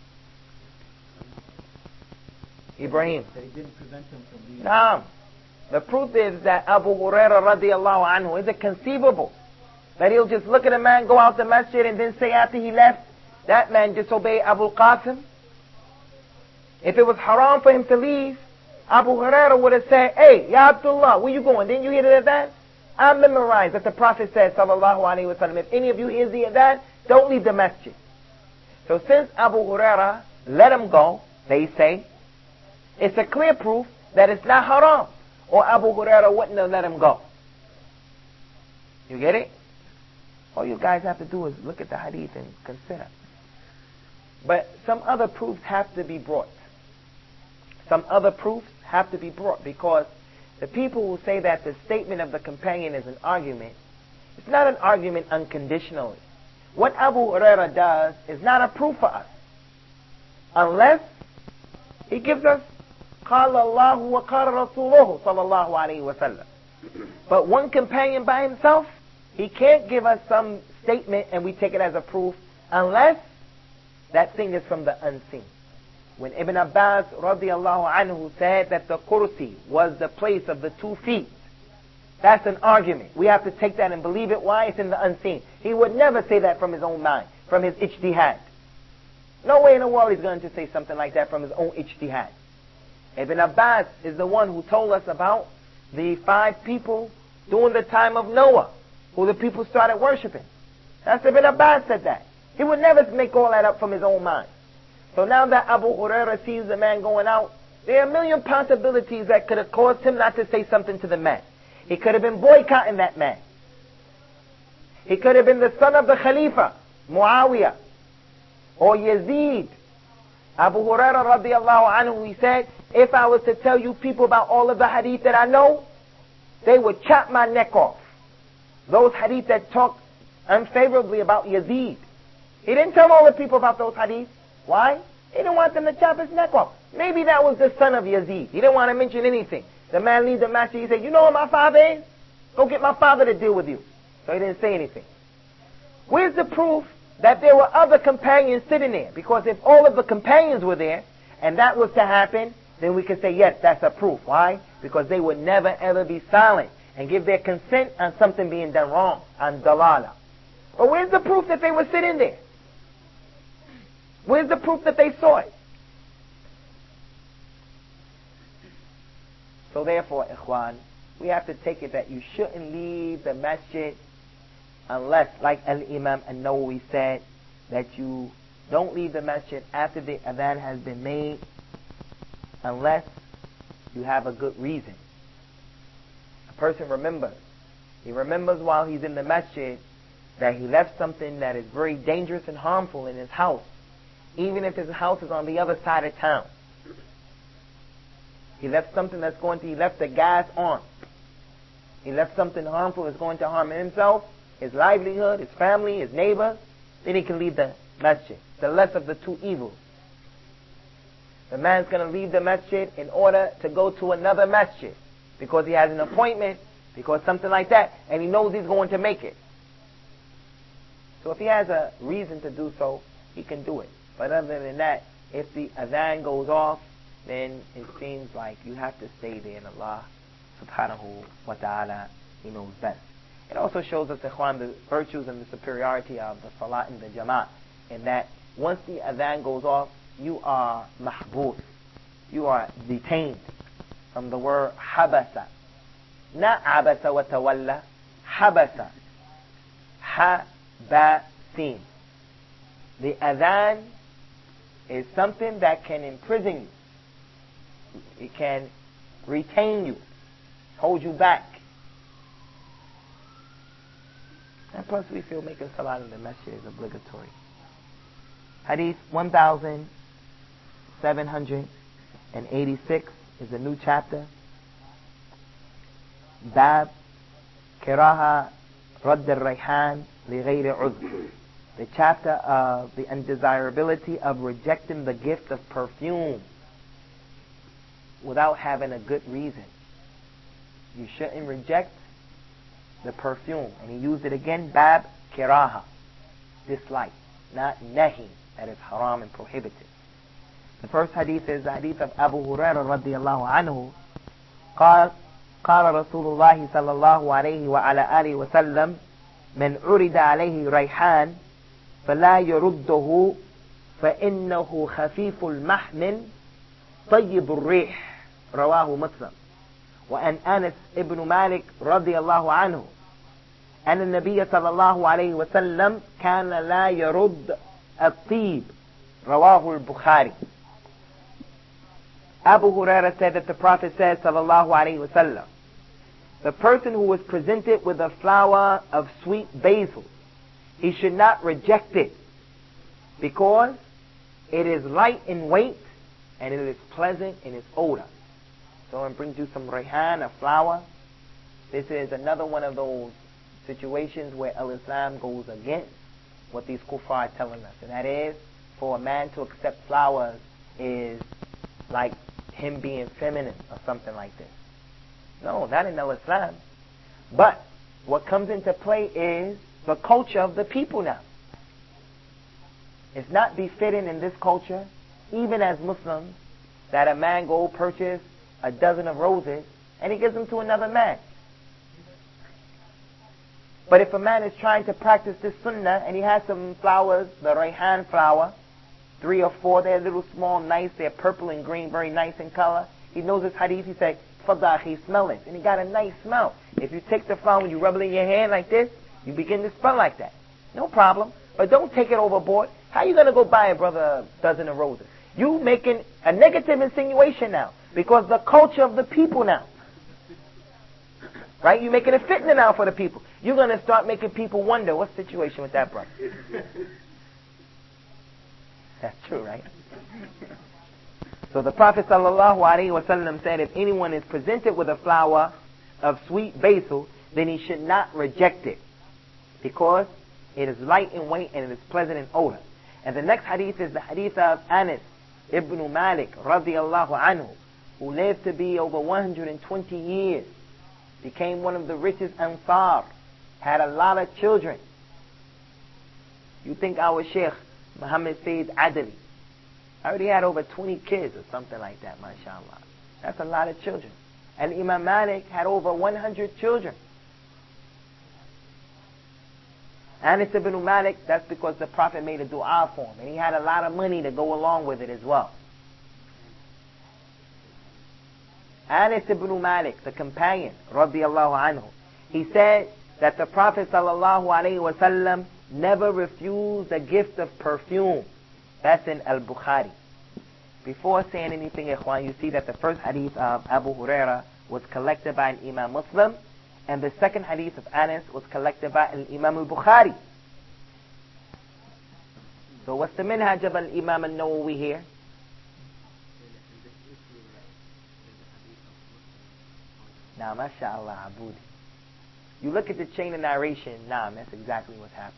Ibrahim. That he didn't prevent him from leaving. Naam. The proof is that Abu Hurairah radiallahu anhu, is it conceivable that he'll just look at a man go out the masjid and then say after he left, that man disobeyed Abu Qasim? If it was haram for him to leave, Abu Hurairah would have said, hey, Ya Abdullah, where you going? Didn't you hear the adhan? I memorized that the Prophet said, sallallahu alayhi wa sallam, if any of you hears the adhan, don't leave the masjid. So since Abu Hurairah let him go, they say, it's a clear proof that it's not haram, or Abu Hurairah wouldn't have let him go. You get it? All you guys have to do is look at the hadith and consider. But some other proofs have to be brought. Some other proofs have to be brought, because the people who say that the statement of the companion is an argument, it's not an argument unconditionally. What Abu Hurairah does is not a proof for us, unless he gives us قال الله وقال رسوله صلى الله عليه وسلم. But one companion by himself, he can't give us some statement and we take it as a proof, unless that thing is from the unseen. When Ibn Abbas radiallahu anhu said that the kursi was the place of the two feet, that's an argument. We have to take that and believe it. Why? It's in the unseen. He would never say that from his own mind, from his ijtihad. No way in the world he's going to say something like that from his own ijtihad. Ibn Abbas is the one who told us about the five people during the time of Noah, who the people started worshiping. That's Ibn Abbas said that. He would never make all that up from his own mind. So now that Abu Hurairah sees the man going out, there are a million possibilities that could have caused him not to say something to the man. He could have been boycotting that man. He could have been the son of the Khalifa, Muawiyah, or Yazid. Abu Hurairah radiallahu anhu, he said, if I was to tell you people about all of the hadith that I know, they would chop my neck off. Those hadith that talk unfavorably about Yazid. He didn't tell all the people about those hadith. Why? He didn't want them to chop his neck off. Maybe that was the son of Yazid. He didn't want to mention anything. The man leaves the masjid, he said, you know what my father is? Go get my father to deal with you. So he didn't say anything. Where's the proof that there were other companions sitting there? Because if all of the companions were there, and that was to happen, then we could say, yes, that's a proof. Why? Because they would never ever be silent and give their consent on something being done wrong, on dalala. But where's the proof that they were sitting there? Where's the proof that they saw it? So therefore, ikhwan, we have to take it that you shouldn't leave the masjid unless, like Al-Imam An-Nawawi said, that you don't leave the masjid after the adhan has been made unless you have a good reason. A person remembers. He remembers while he's in the masjid that he left something that is very dangerous and harmful in his house, even if his house is on the other side of town. He left something that's going to, he left the gas on. He left something harmful that's going to harm himself, his livelihood, his family, his neighbor. Then he can leave the masjid. The less of the two evils. The man's going to leave the masjid in order to go to another masjid because he has an appointment, because something like that, and he knows he's going to make it. So if he has a reason to do so, he can do it. But other than that, if the adhan goes off, then it seems like you have to stay there, and Allah subhanahu wa ta'ala, He knows best. It also shows us, ikhwan, the virtues and the superiority of the salat and the jama'at, in that once the adhan goes off, you are mahbus, you are detained, from the word habasa. Not abasa wa tawalla, habasa. Ha-ba-sin. The adhan is something that can imprison you. It can retain you, hold you back. And plus we feel making salat in the masjid is obligatory. Hadith one thousand seven hundred eighty-six is a new chapter. Bab Kiraha Radd al-Rayhan li ghayri udhr. The chapter of the undesirability of rejecting the gift of perfume without having a good reason. You shouldn't reject the perfume. And he used it again, bab kiraha, dislike, not nahi, that is haram and prohibited. The first hadith is the hadith of Abu Hurairah radiallahu anhu. قال قال رسول الله صلى الله عليه وعلى آله وسلم من عرض عليه ريحان فلا يرده فإنه خفيف المحمل طيب الريح رواه مسلم. وأن أنس ابن مالك رضي الله عنه أن النبي صلى الله عليه وسلم كان لا يرد الطيب رواه البخاري. Abu Hurairah said that the Prophet said sallallahu alayhi wa sallam, the person who was presented with a flower of sweet basil, he should not reject it because it is light in weight and it is pleasant in its odor. Someone brings you some rayhan, a flower. This is another one of those situations where Al-Islam goes against what these kuffar are telling us. And that is, for a man to accept flowers is like him being feminine or something like this. No, not in Al-Islam. But what comes into play is the culture of the people now. It's not befitting in this culture, even as Muslims, that a man go purchase a dozen of roses and he gives them to another man. But if a man is trying to practice this sunnah and he has some flowers, the rayhan flower, three or four, they're little small, nice, they're purple and green, very nice in color. He knows this hadith, he says, Fadda akhi, smell it. And he got a nice smell. If you take the flower and you rub it in your hand like this, you begin to smell like that. No problem. But don't take it overboard. How are you going to go buy a brother a dozen of roses? You making a negative insinuation now. Because the culture of the people now. Right? You're making a fitna now for the people. You're going to start making people wonder, what's the situation with that brother? That's true, right? So the Prophet sallallahu alaihi wasallam said, if anyone is presented with a flower of sweet basil, then he should not reject it, because it is light in weight and it is pleasant in odor. And the next hadith is the hadith of Anas ibn Malik radiallahu anhu, who lived to be over one hundred twenty years, became one of the richest Ansar, had a lot of children. You think our Sheikh Muhammad Sayyid Adli, I already had over twenty kids or something like that, mashallah. That's a lot of children. And Imam Malik had over one hundred children. Anas ibn Malik, that's because the Prophet made a dua for him. And he had a lot of money to go along with it as well. Anas ibn Malik, the companion, radiallahu anhu, he said that the Prophet sallallahu alayhi wa sallam never refused a gift of perfume. That's in Al-Bukhari. Before saying anything, ikhwan, you see that the first hadith of Abu Hurairah was collected by an Imam Muslim, and the second hadith of Anas was collected by an Imam Al-Bukhari. So what's the minhaj of Al-Imam Al-Nawawi here? Now, mashallah, Abudi. You look at the chain of narration, nah, that's exactly what's happening.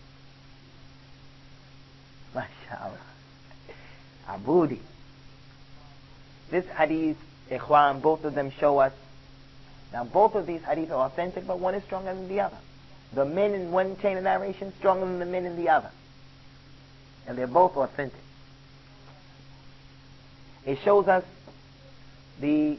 MashaAllah. Abudi. This hadith, ikhwan, both of them show us. Now, both of these hadiths are authentic, but one is stronger than the other. The men in one chain of narration stronger than the men in the other. And they're both authentic. It shows us the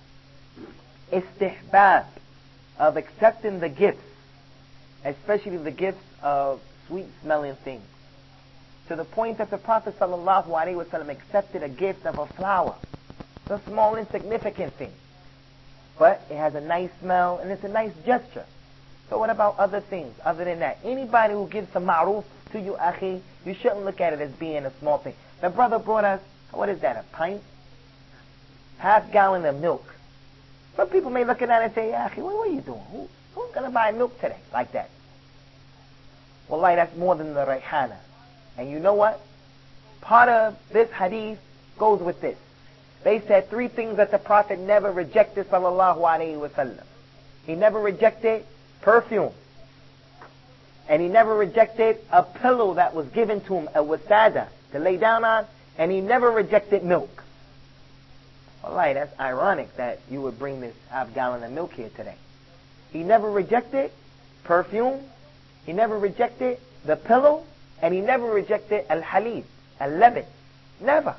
istihbab of accepting the gifts, especially the gifts of sweet-smelling things. To the point that the Prophet sallallahu alaihi wasallam accepted a gift of a flower. It's a small, insignificant thing, but it has a nice smell and it's a nice gesture. So what about other things other than that? Anybody who gives some ma'ruf to you, akhi, you shouldn't look at it as being a small thing. The brother brought us, what is that, a pint? Half gallon of milk. Some people may look at that and say, akhi, what, what are you doing? Who, who's going to buy milk today like that? Wallahi, that's more than the rayhana. And you know what? Part of this hadith goes with this. They said three things that the Prophet never rejected, sallallahu alayhi wa sallam. He never rejected perfume. And he never rejected a pillow that was given to him, a wasada, to lay down on. And he never rejected milk. Wallahi, that's ironic that you would bring this half gallon of milk here today. He never rejected perfume. He never rejected the pillow. And he never rejected al-halib, al-laban. Never.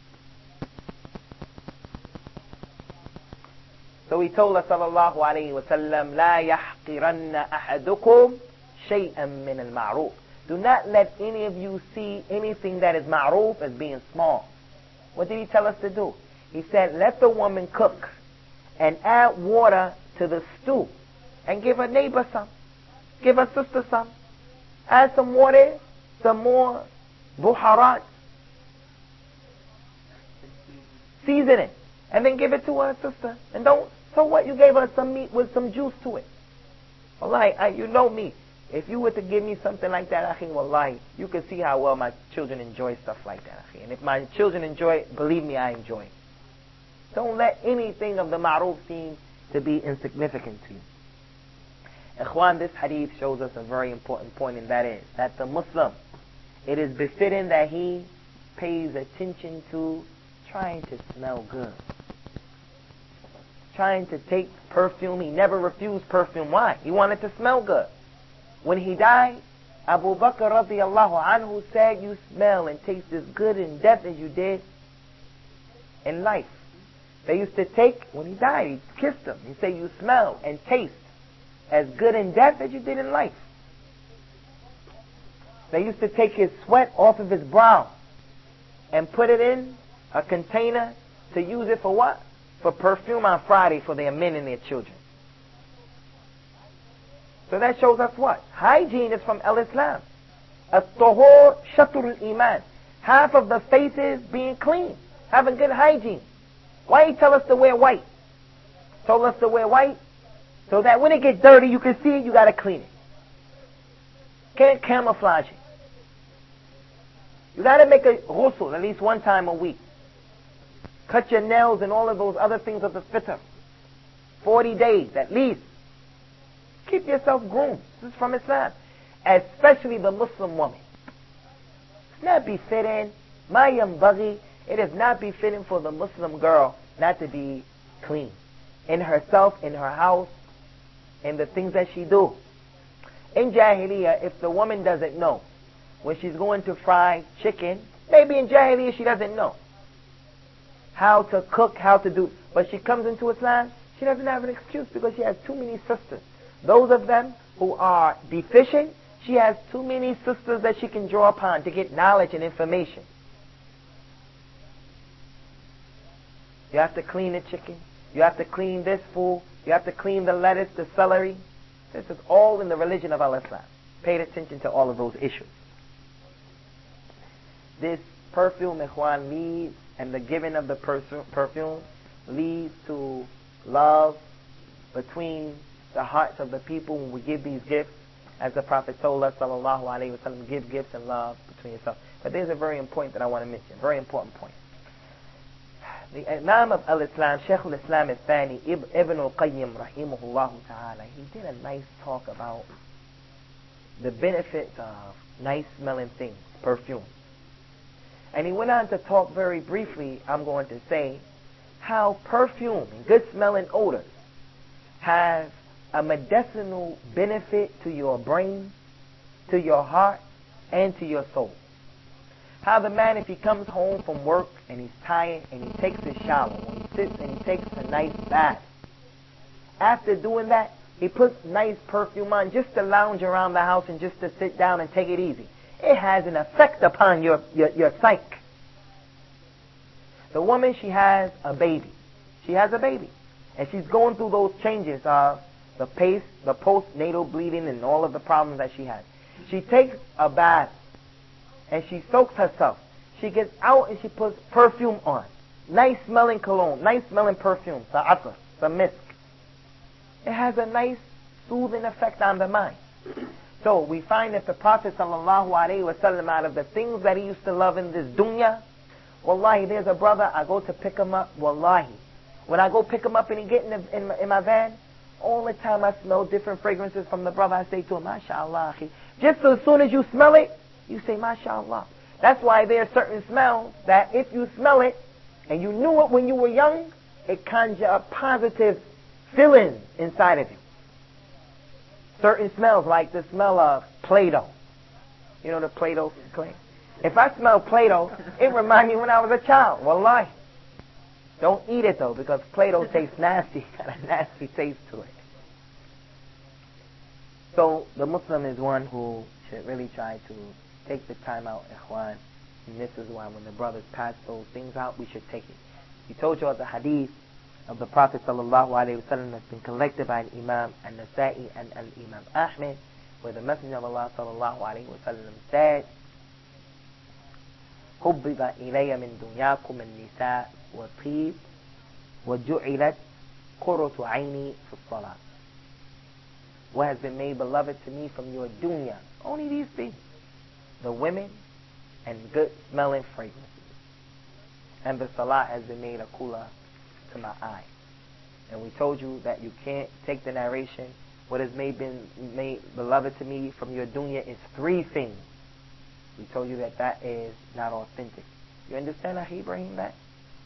So he told us, sallallahu alayhi wa sallam, لا يحقرن أحدكم شيئا من المعروف. Do not let any of you see anything that is ma'roof as being small. What did he tell us to do? He said, let the woman cook and add water to the stew and give her neighbor some. Give her sister some. Add some water, some more buharat, season it, and then give it to her sister. And don't, so what? You gave her some meat with some juice to it. Wallahi, I, you know me. If you were to give me something like that, akhi, wallahi, you could see how well my children enjoy stuff like that, akhi. And if my children enjoy it, believe me, I enjoy it. Don't let anything of the ma'ruf seem to be insignificant to you. Ikhwan, this hadith shows us a very important point, and that is that the Muslim, it is befitting that he pays attention to trying to smell good. Trying to take perfume. He never refused perfume. Why? He wanted to smell good. When he died, Abu Bakr radiallahu anhu said, you smell and taste as good in death as you did in life. They used to take, when he died, he kissed him. He said, you smell and taste as good in death as you did in life. They used to take his sweat off of his brow and put it in a container to use it for what? For perfume on Friday for their men and their children. So that shows us what? Hygiene is from al-Islam. At-tahur shatrul iman. Half of the faith is being clean, having good hygiene. Why he tell us to wear white? Told us to wear white so that when it gets dirty, you can see it, you got to clean it. Can't camouflage it. You got to make a ghusl at least one time a week. Cut your nails and all of those other things of the fitr. Forty days at least. Keep yourself groomed. This is from Islam. Especially the Muslim woman. It's not befitting. Ma yanbaghi. It is not befitting for the Muslim girl not to be clean. In herself, in her house, in the things that she do. In Jahiliyyah, if the woman doesn't know, when she's going to fry chicken, maybe in Jahiliyyah she doesn't know how to cook, how to do, but she comes into Islam, she doesn't have an excuse because she has too many sisters. Those of them who are deficient, she has too many sisters that she can draw upon to get knowledge and information. You have to clean the chicken. You have to clean this food. You have to clean the lettuce, the celery. This is all in the religion of Al-Islam. Pay attention to all of those issues. This perfume, ikhwan, leads, and the giving of the perfume leads to love between the hearts of the people when we give these gifts. As the Prophet told us, sallallahu alayhi wa sallam, give gifts and love between yourselves. But there's a very important point that I want to mention. Very important point. The Imam of Al-Islam, Shaykh al-Islam al-Thani, Ibn al-Qayyim, rahimahullah ta'ala, he did a nice talk about the benefits of nice smelling things, perfume. And he went on to talk very briefly, I'm going to say, how perfume and good smelling odors have a medicinal benefit to your brain, to your heart, and to your soul. How the man, if he comes home from work and he's tired and he takes his shower, when he sits and he takes a nice bath, after doing that, he puts nice perfume on just to lounge around the house and just to sit down and take it easy. It has an effect upon your, your, your psyche. The woman, she has a baby. She has a baby. And she's going through those changes of the pace, the postnatal bleeding and all of the problems that she has. She takes a bath and she soaks herself. She gets out and she puts perfume on. Nice smelling cologne, nice smelling perfume, sa'atar, some misk. It has a nice soothing effect on the mind. So we find that the Prophet sallallahu alaihi wasallam, out of the things that he used to love in this dunya, wallahi, there's a brother, I go to pick him up, wallahi. When I go pick him up and he get in, the, in, my, in my van, all the time I smell different fragrances from the brother. I say to him, MashaAllah, akhi. Just as soon as you smell it, you say, MashaAllah. That's why there are certain smells that if you smell it, and you knew it when you were young, it conjures up positive feelings inside of you. Certain smells, like the smell of Play-Doh. You know the Play-Doh clay? If I smell Play-Doh, it reminds me when I was a child. Wallahi. Don't eat it though, because Play-Doh tastes nasty. Got a nasty taste to it. So the Muslim is one who should really try to take the time out, ikhwan. And this is why when the brothers pass those things out, we should take it. We told you of the hadith of the Prophet sallallahu alaihi wasallam that's been collected by an Imam An-Nasa'i and Al-Imam Ahmed, where the Messenger of Allah sallallahu alaihi wasallam said, حُبِّبَ إِلَيَّ مِن دُنْيَاكُمُ النِّسَاءُ وَالطِّيبُ وَجُعِلَتْ قُرَّةُ عَيْنِي فِي الصَّلَاةِ. What has been made beloved to me from your dunya? Only these things. The women and good smelling fragrances. And the salah has been made a kula to my eye. And we told you that you can't take the narration. What has made been made beloved to me from your dunya is three things. We told you that that is not authentic. You understand, Akhi Ibrahim, that?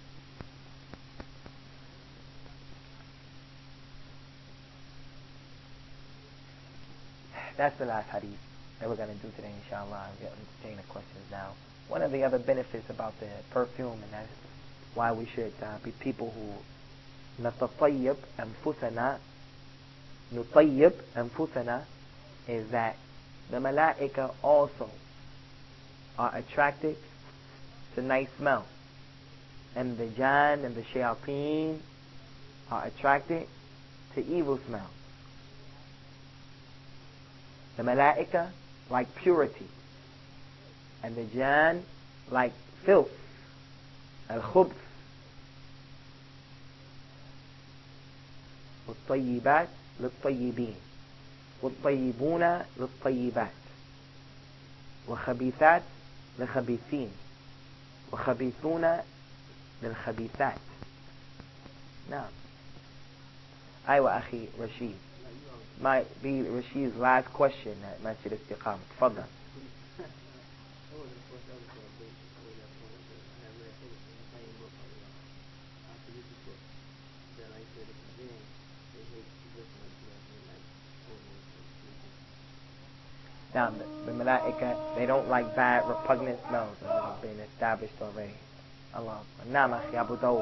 That's the last hadith that we're going to do today, inshallah. I'm going to entertain the questions now. One of the other benefits about the perfume, and that's why we should uh, be people who نتطيب أنفسنا نطيب أنفسنا, is that the malaika also are attracted to nice smell, and the jan and the shayateen are attracted to evil smell. The malaika like purity, and the jan like filth, al-khubth. والطيبات للطيبين والطيبون للطيبات وخبيثات للخبيثين وخبيثون للخبيثات. نعم. أيوة أخي رشيد. Might be Rashid's last question at Masjid Istiqamah. Tfadal. Now, the, the Malaika, they don't like bad, repugnant smells. That have been established already. Allah. Naam, Akhi Abu Dawud.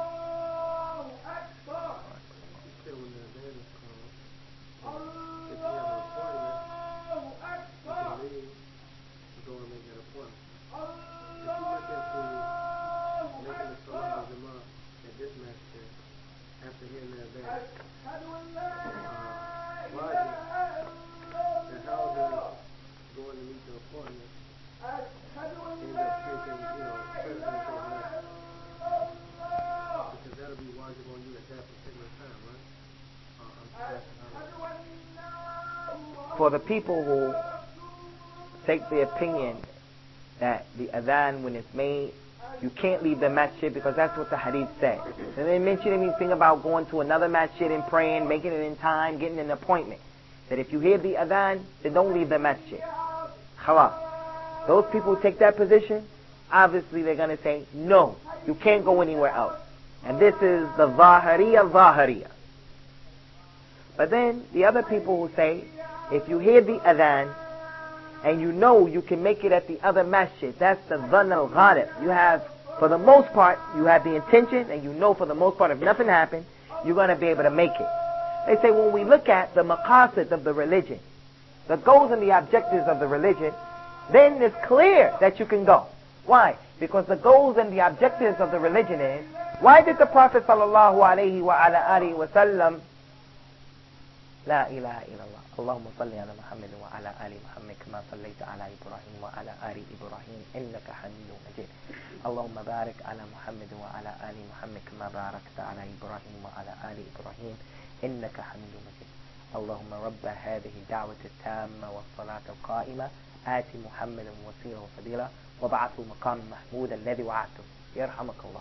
For the people who take the opinion that the adhan, when it's made, you can't leave the masjid because that's what the hadith said. And they mention anything about going to another masjid and praying, making it in time, getting an appointment. That if you hear the adhan, then don't leave the masjid. Khalas. Those people who take that position, obviously they're going to say, no, you can't go anywhere else. And this is the Zahariya Zahariya. But then the other people who say, if you hear the adhan and you know you can make it at the other masjid, that's the dhann al-ghalib. You have, for the most part, you have the intention, and you know for the most part if nothing happened, you're going to be able to make it. They say when we look at the maqasid of the religion, the goals and the objectives of the religion, then it's clear that you can go. Why? Because the goals and the objectives of the religion is, why did the Prophet sallallahu alayhi wa ala alihi wa sallam لا إله إلا الله اللهم صل على محمد وعلى آل محمد كما صليت على إبراهيم وعلى آل إبراهيم إنك حميد مجيد اللهم بارك على محمد وعلى آل محمد كما باركت على إبراهيم وعلى آل إبراهيم إنك حميد مجيد اللهم رب هذه الدعوة التامة والصلاة القائمة آت محمد وسيلة وفضيلة وبعثه مقام محمود الذي وعدته يرحمك Allah.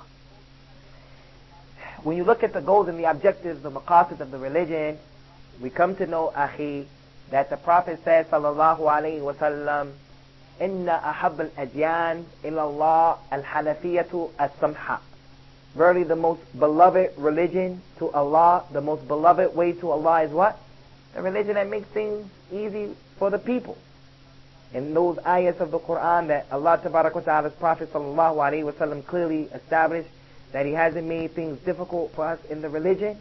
When you look at the goals and the objectives, the maqasid of the religion, we come to know, Akhi, that the Prophet says, sallallahu alayhi wa sallam, Inna ahab al-adyan ila Allah al-halafiyatu as-samha. verily the most beloved religion to Allah, the most beloved way to Allah is what? The religion that makes things easy for the people. In those ayahs of the Quran that Allah Tabarak wa Ta'ala's Prophet Sallallahu Alaihi Wasallam clearly established that He hasn't made things difficult for us in the religion.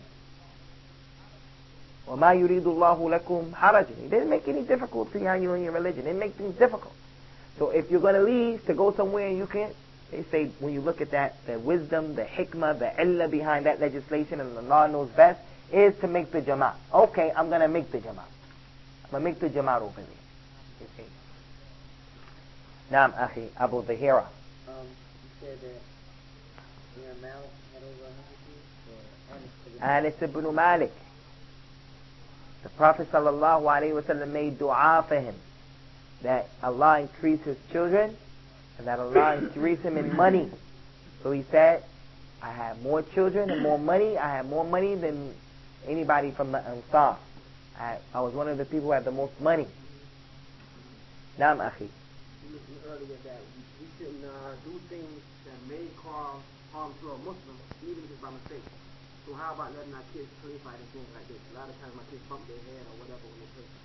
وَمَا يُرِيدُ اللَّهُ لَكُمْ حَرَجًا. He didn't make any difficulty on you in your religion. He didn't make things difficult. So if you're going to leave to go somewhere and you can't, they say when you look at that, the wisdom, the hikmah, the illah behind that legislation, and Allah knows best, is to make the jama'at. Okay, I'm going to make the jama'at. I'm going to make the jama'at over there. You see? Naam, Akhi, Abu Zahira. Um, you said that Imam Malik had over one hundred years, or Anas ibn Malik. The Prophet sallallahu alaihi wasallam made dua for him that Allah increase his children and that Allah increase him in money. So he said, I have more children and more money. I have more money than anybody from the Ansar. I, I was one of the people who had the most money. Naam, Akhi. You mentioned earlier that we shouldn't uh, do things that may cause harm to a Muslim, even if it's by mistake. So how about letting our kids play fight and things like this? A lot of times my kids bump their head or whatever when they play fight.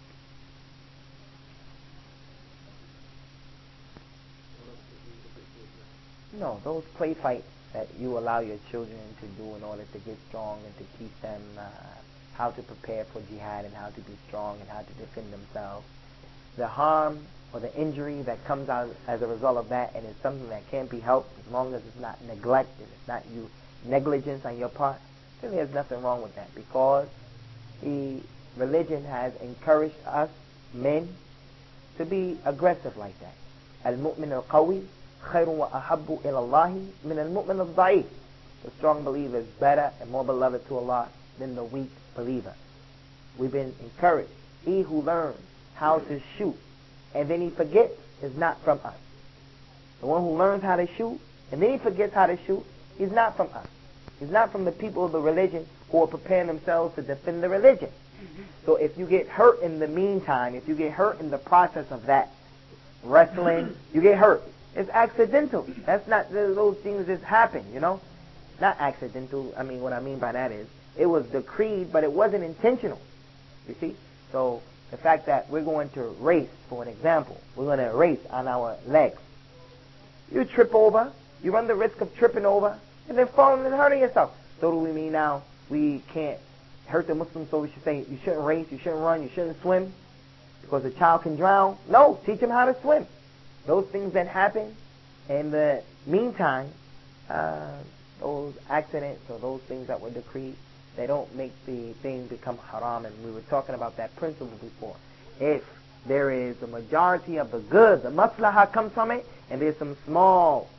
No, those play fights that you allow your children to do in order to get strong and to teach them uh, how to prepare for jihad and how to be strong and how to defend themselves. The harm or the injury that comes out as a result of that, and it's something that can't be helped as long as it's not neglect and it's not you negligence on your part, really there's nothing wrong with that, because the religion has encouraged us men to be aggressive like that. Al-mu'min al-qawi khayrun wa ahabbu ila Allahi min al-mu'min al-da'if. The strong believer is better and more beloved to Allah than the weak believer. We've been encouraged. He who learns how to shoot and then he forgets is not from us. The one who learns how to shoot and then he forgets how to shoot, he's not from us. He's not from the people of the religion who are preparing themselves to defend the religion. So if you get hurt in the meantime, if you get hurt in the process of that wrestling, you get hurt. It's accidental. That's not, those things just happen, you know. Not accidental. I mean, what I mean by that is it was decreed, but it wasn't intentional. You see? So the fact that we're going to race, for an example, we're going to race on our legs. You trip over, you run the risk of tripping over, and then falling and hurting yourself. So do we mean now we can't hurt the Muslims, so we should say you shouldn't race, you shouldn't run, you shouldn't swim because a child can drown? No, teach him how to swim. Those things that happen in the meantime, uh, those accidents or those things that were decreed, they don't make the thing become haram. And we were talking about that principle before. If there is a majority of the good, the maslahah comes from it, and there's some small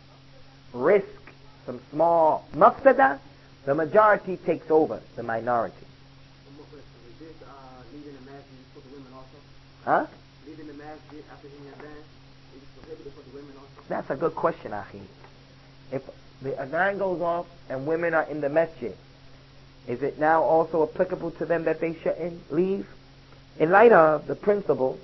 risk, some small mafsada, the majority takes over the minority. Is this uh, leaving the masjid for the women also? Huh? Leaving the masjid after hitting the adhan, is it prohibited for the women also? That's a good question, Akhi. If the adhan goes off and women are in the masjid, is it now also applicable to them that they shouldn't leave? In light of the principle,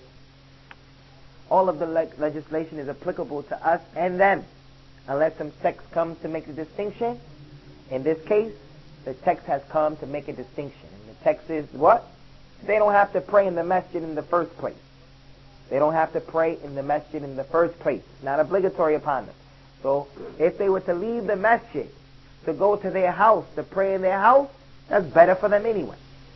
all of the le- legislation is applicable to us and them, unless some text comes to make a distinction. In this case, the text has come to make a distinction. And the text is what? They don't have to pray in the masjid in the first place. They don't have to pray in the masjid in the first place. It's not obligatory upon them. So, if they were to leave the masjid to go to their house, to pray in their house, that's better for them anyway.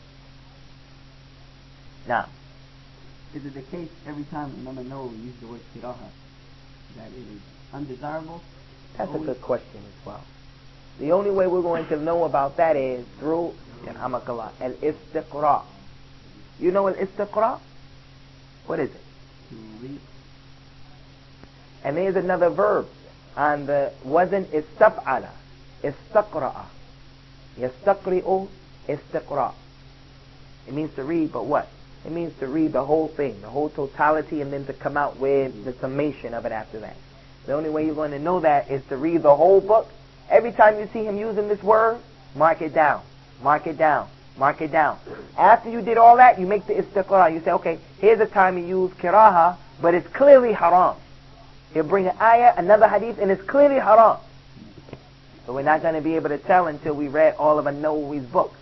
Now, is it the case every time Imam Nawawi uses the word kiraha that it is undesirable? That's a good question as well. The only way we're going to know about that is through al-istiqra. You know al-istiqra? What is it? To read. And there's another verb on the wazn istaf'ala. Istaqra'a. Yastaqri'u istiqra. It means to read, but what? It means to read the whole thing, the whole totality, and then to come out with the summation of it after that. The only way you're going to know that is to read the whole book. Every time you see him using this word, mark it down, mark it down, mark it down. After you did all that, you make the istiqra. You say, okay, here's a time you use kiraha, but it's clearly haram. He'll bring an ayah, another hadith, and it's clearly haram. So we're not going to be able to tell until we read all of An-Nawawi's books.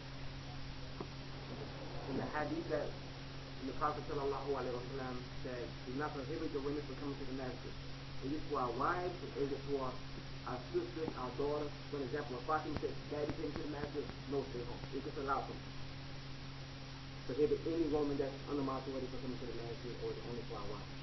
In the hadith that the Prophet sallallahu alaihi wasallam said, do not prohibit your women from coming to the masjid. Is it for our wives or is it for our sisters, our daughters? For example, if Fatima says, Daddy came to the masjid, no, stay home. It's just allowed them. Prohibit any woman that's under my authority from coming to the masjid, or is it only for our wives?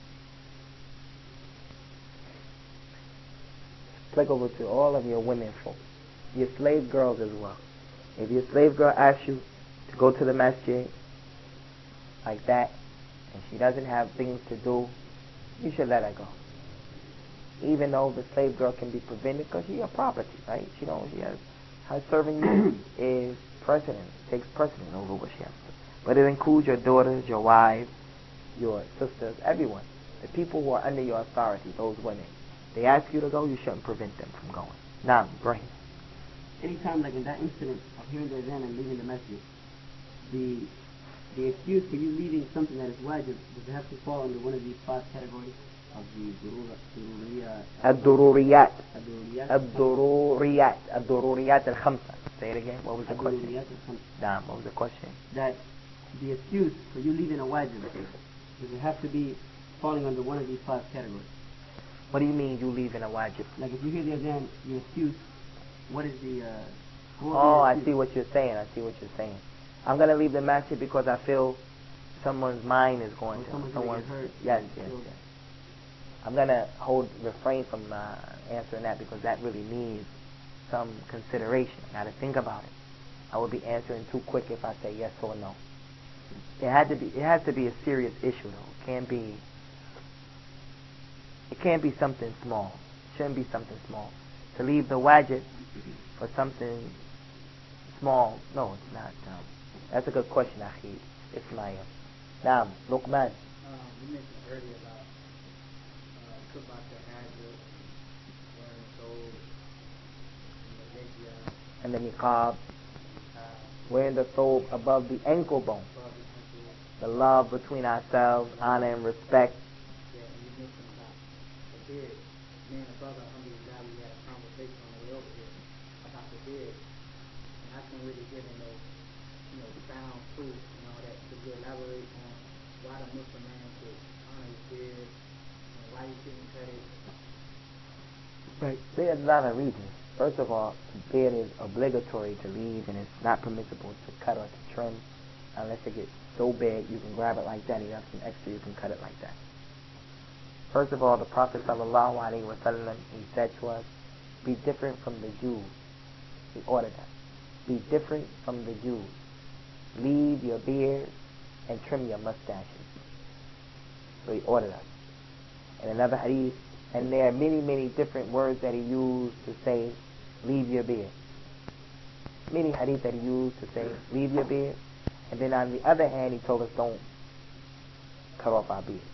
Applicable to all of your women folks, your slave girls as well. If your slave girl asks you to go to the masjid like that, and she doesn't have things to do, you should let her go. Even though the slave girl can be prevented because she's your property, right? She don't. She has her serving you is precedent, takes precedent over what she has to do. But it includes your daughters, your wives, your sisters, everyone, the people who are under your authority, those women. They ask you to go, you shouldn't prevent them from going. Now, Brahim. Anytime, like in that incident of hearing the adhan and leaving the masjid, the the excuse for you leaving something that is wajib, does it have to fall under one of these five categories of the dururiyat? Ad-dururiyat. Ad-dururiyat. Ad-dururiyat. Ad-dururiyat al-khamsa. Say it again. What was the question? Ad-dururiyat al-khamsa. Damn, what was the question? That the excuse for you leaving a wajib, does it have to be falling under one of these five categories? What do you mean you leaving a wajib? Like if you hear the adhan, your excuse, what is the... Uh, oh, I see what you're saying. I see what you're saying. I'm going to leave the masjid because I feel someone's mind is going to... Someone's someone's going to get hurt. Yes, yes, yes. I'm going to hold refrain from uh, answering that because that really needs some consideration. I got to think about it. I would be answering too quick if I say yes or no. It had to be. It has to be a serious issue, though. It can't be... It can't be something small. It shouldn't be something small. To leave the wajib for something small, no, it's not. Um, that's a good question, Akhi Ismail. Now, Luqman. Um, you mentioned earlier about uh, Kubat al-Hajj, wearing soul, and the And the niqab. uh, Wearing the thobe above the ankle bone. above the ankle. The love between ourselves, honor and respect. Yeah, and you mentioned about the beard. Me and the brother, alhamdulillah, we had a conversation on the way over here about the beard. And I couldn't really get into, you know, sound proof and all that. Could you elaborate on why the Muslim man should honor his beard and why he shouldn't cut it? Right. There's a lot of reasons. First of all, the beard is obligatory to leave and it's not permissible to cut or to trim unless it gets so big you can grab it like that and you have some extra you can cut it like that. First of all, the Prophet sallallahu alaihi wasallam, he said to us, be different from the Jews. He ordered us. Be different from the Jews. Leave your beard and trim your mustaches. So he ordered us. In another hadith, and there are many, many different words that he used to say, leave your beard. Many hadith that he used to say, leave your beard. And then on the other hand, he told us, don't cut off our beard.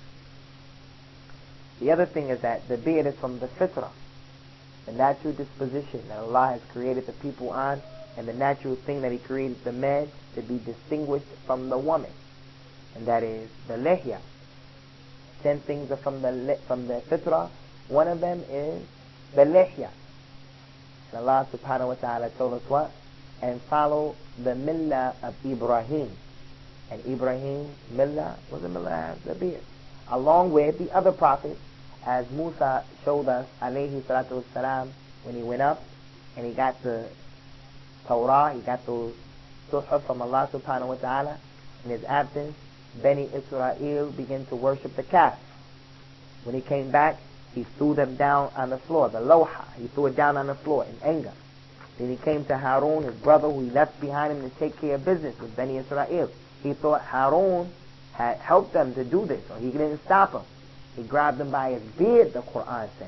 The other thing is that the beard is from the fitrah, the natural disposition that Allah has created the people on, and the natural thing that He created the man to be distinguished from the woman, and that is the lihya. Ten things are from the from the fitrah. One of them is the lihya. And Allah subhanahu wa ta'ala told us what? And follow the millah of Ibrahim. And Ibrahim's millah was a millah of the beard, along with the other prophets, as Musa showed us, alayhi salatu wassalam, when he went up and he got the Torah, he got those suhuf from Allah subhanahu wa ta'ala. In his absence, Bani Israel began to worship the calf. When he came back, he threw them down on the floor, the loha. He threw it down on the floor in anger. Then he came to Harun, his brother, who he left behind him to take care of business with Bani Israel. He thought Harun had helped them to do this, so he didn't stop him. He grabbed him by his beard, the Quran says.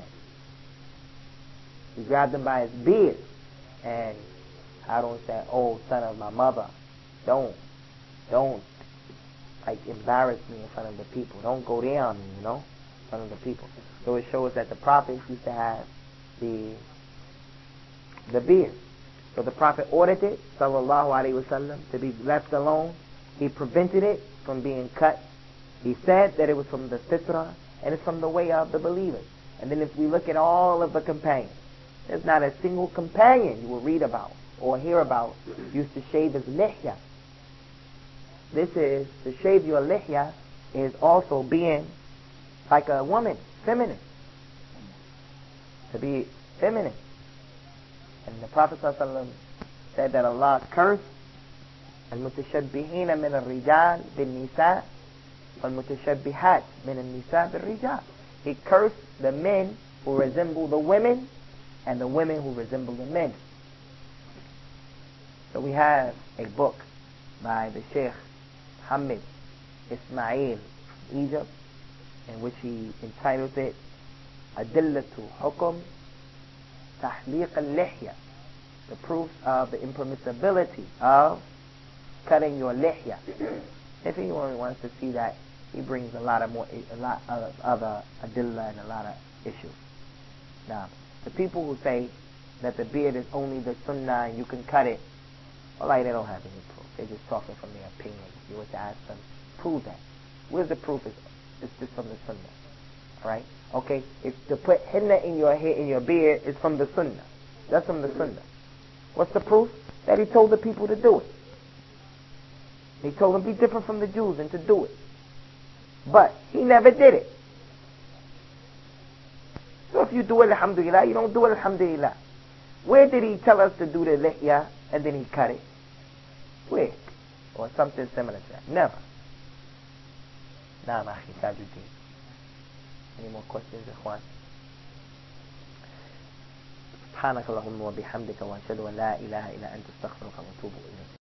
He grabbed him by his beard. And Harun said, oh, son of my mother, don't, don't, like, embarrass me in front of the people. Don't go there on me, you know, in front of the people. So it shows that the prophets used to have the, the beard. So the Prophet ordered it, sallallahu alaihi wasallam, to be left alone. He prevented it from being cut. He said that it was from the fitrah, and it's from the way of the believers. And then if we look at all of the companions, There's not a single companion you will read about or hear about used to shave his lihya. This is, to shave your lihya is also being like a woman, feminine. To be feminine. And the Prophet ﷺ said that Allah cursed المتشبهين من الرجال بالنساء والمتشبهات من النساء بالرجال. He cursed the men who resemble the women and the women who resemble the men. So we have a book by the Sheikh Hamid Ismail, Egypt, in which he entitles it Adillatu Hukum Tahliq al-Lihya, the proofs of the impermissibility of cutting your lihya. If anyone wants to see that, he brings a lot of more, a lot of other adillah and a lot of issues. Now, the people who say that the beard is only the sunnah and you can cut it, well, like, they don't have any proof. They're just talking from their opinion. If you were to ask them, prove that. Where's the proof? It's, it's just from the sunnah. Right? Okay? If to put henna in your hair, in your beard, is from the sunnah. That's from the sunnah. What's the proof? That he told the people to do it. He told them be different from the Jews and to do it. But he never did it. So if you do it, alhamdulillah, you don't do it, alhamdulillah. Where did he tell us to do the lihya and then he cut it? Where? Or something similar to that. Never. Naam, akhi Tajuddin. Any more questions, ikhwan? سبحانك اللهم وبحمدك وأشهد أن لا إله إلا أنت استغفرك وأتوب إليك.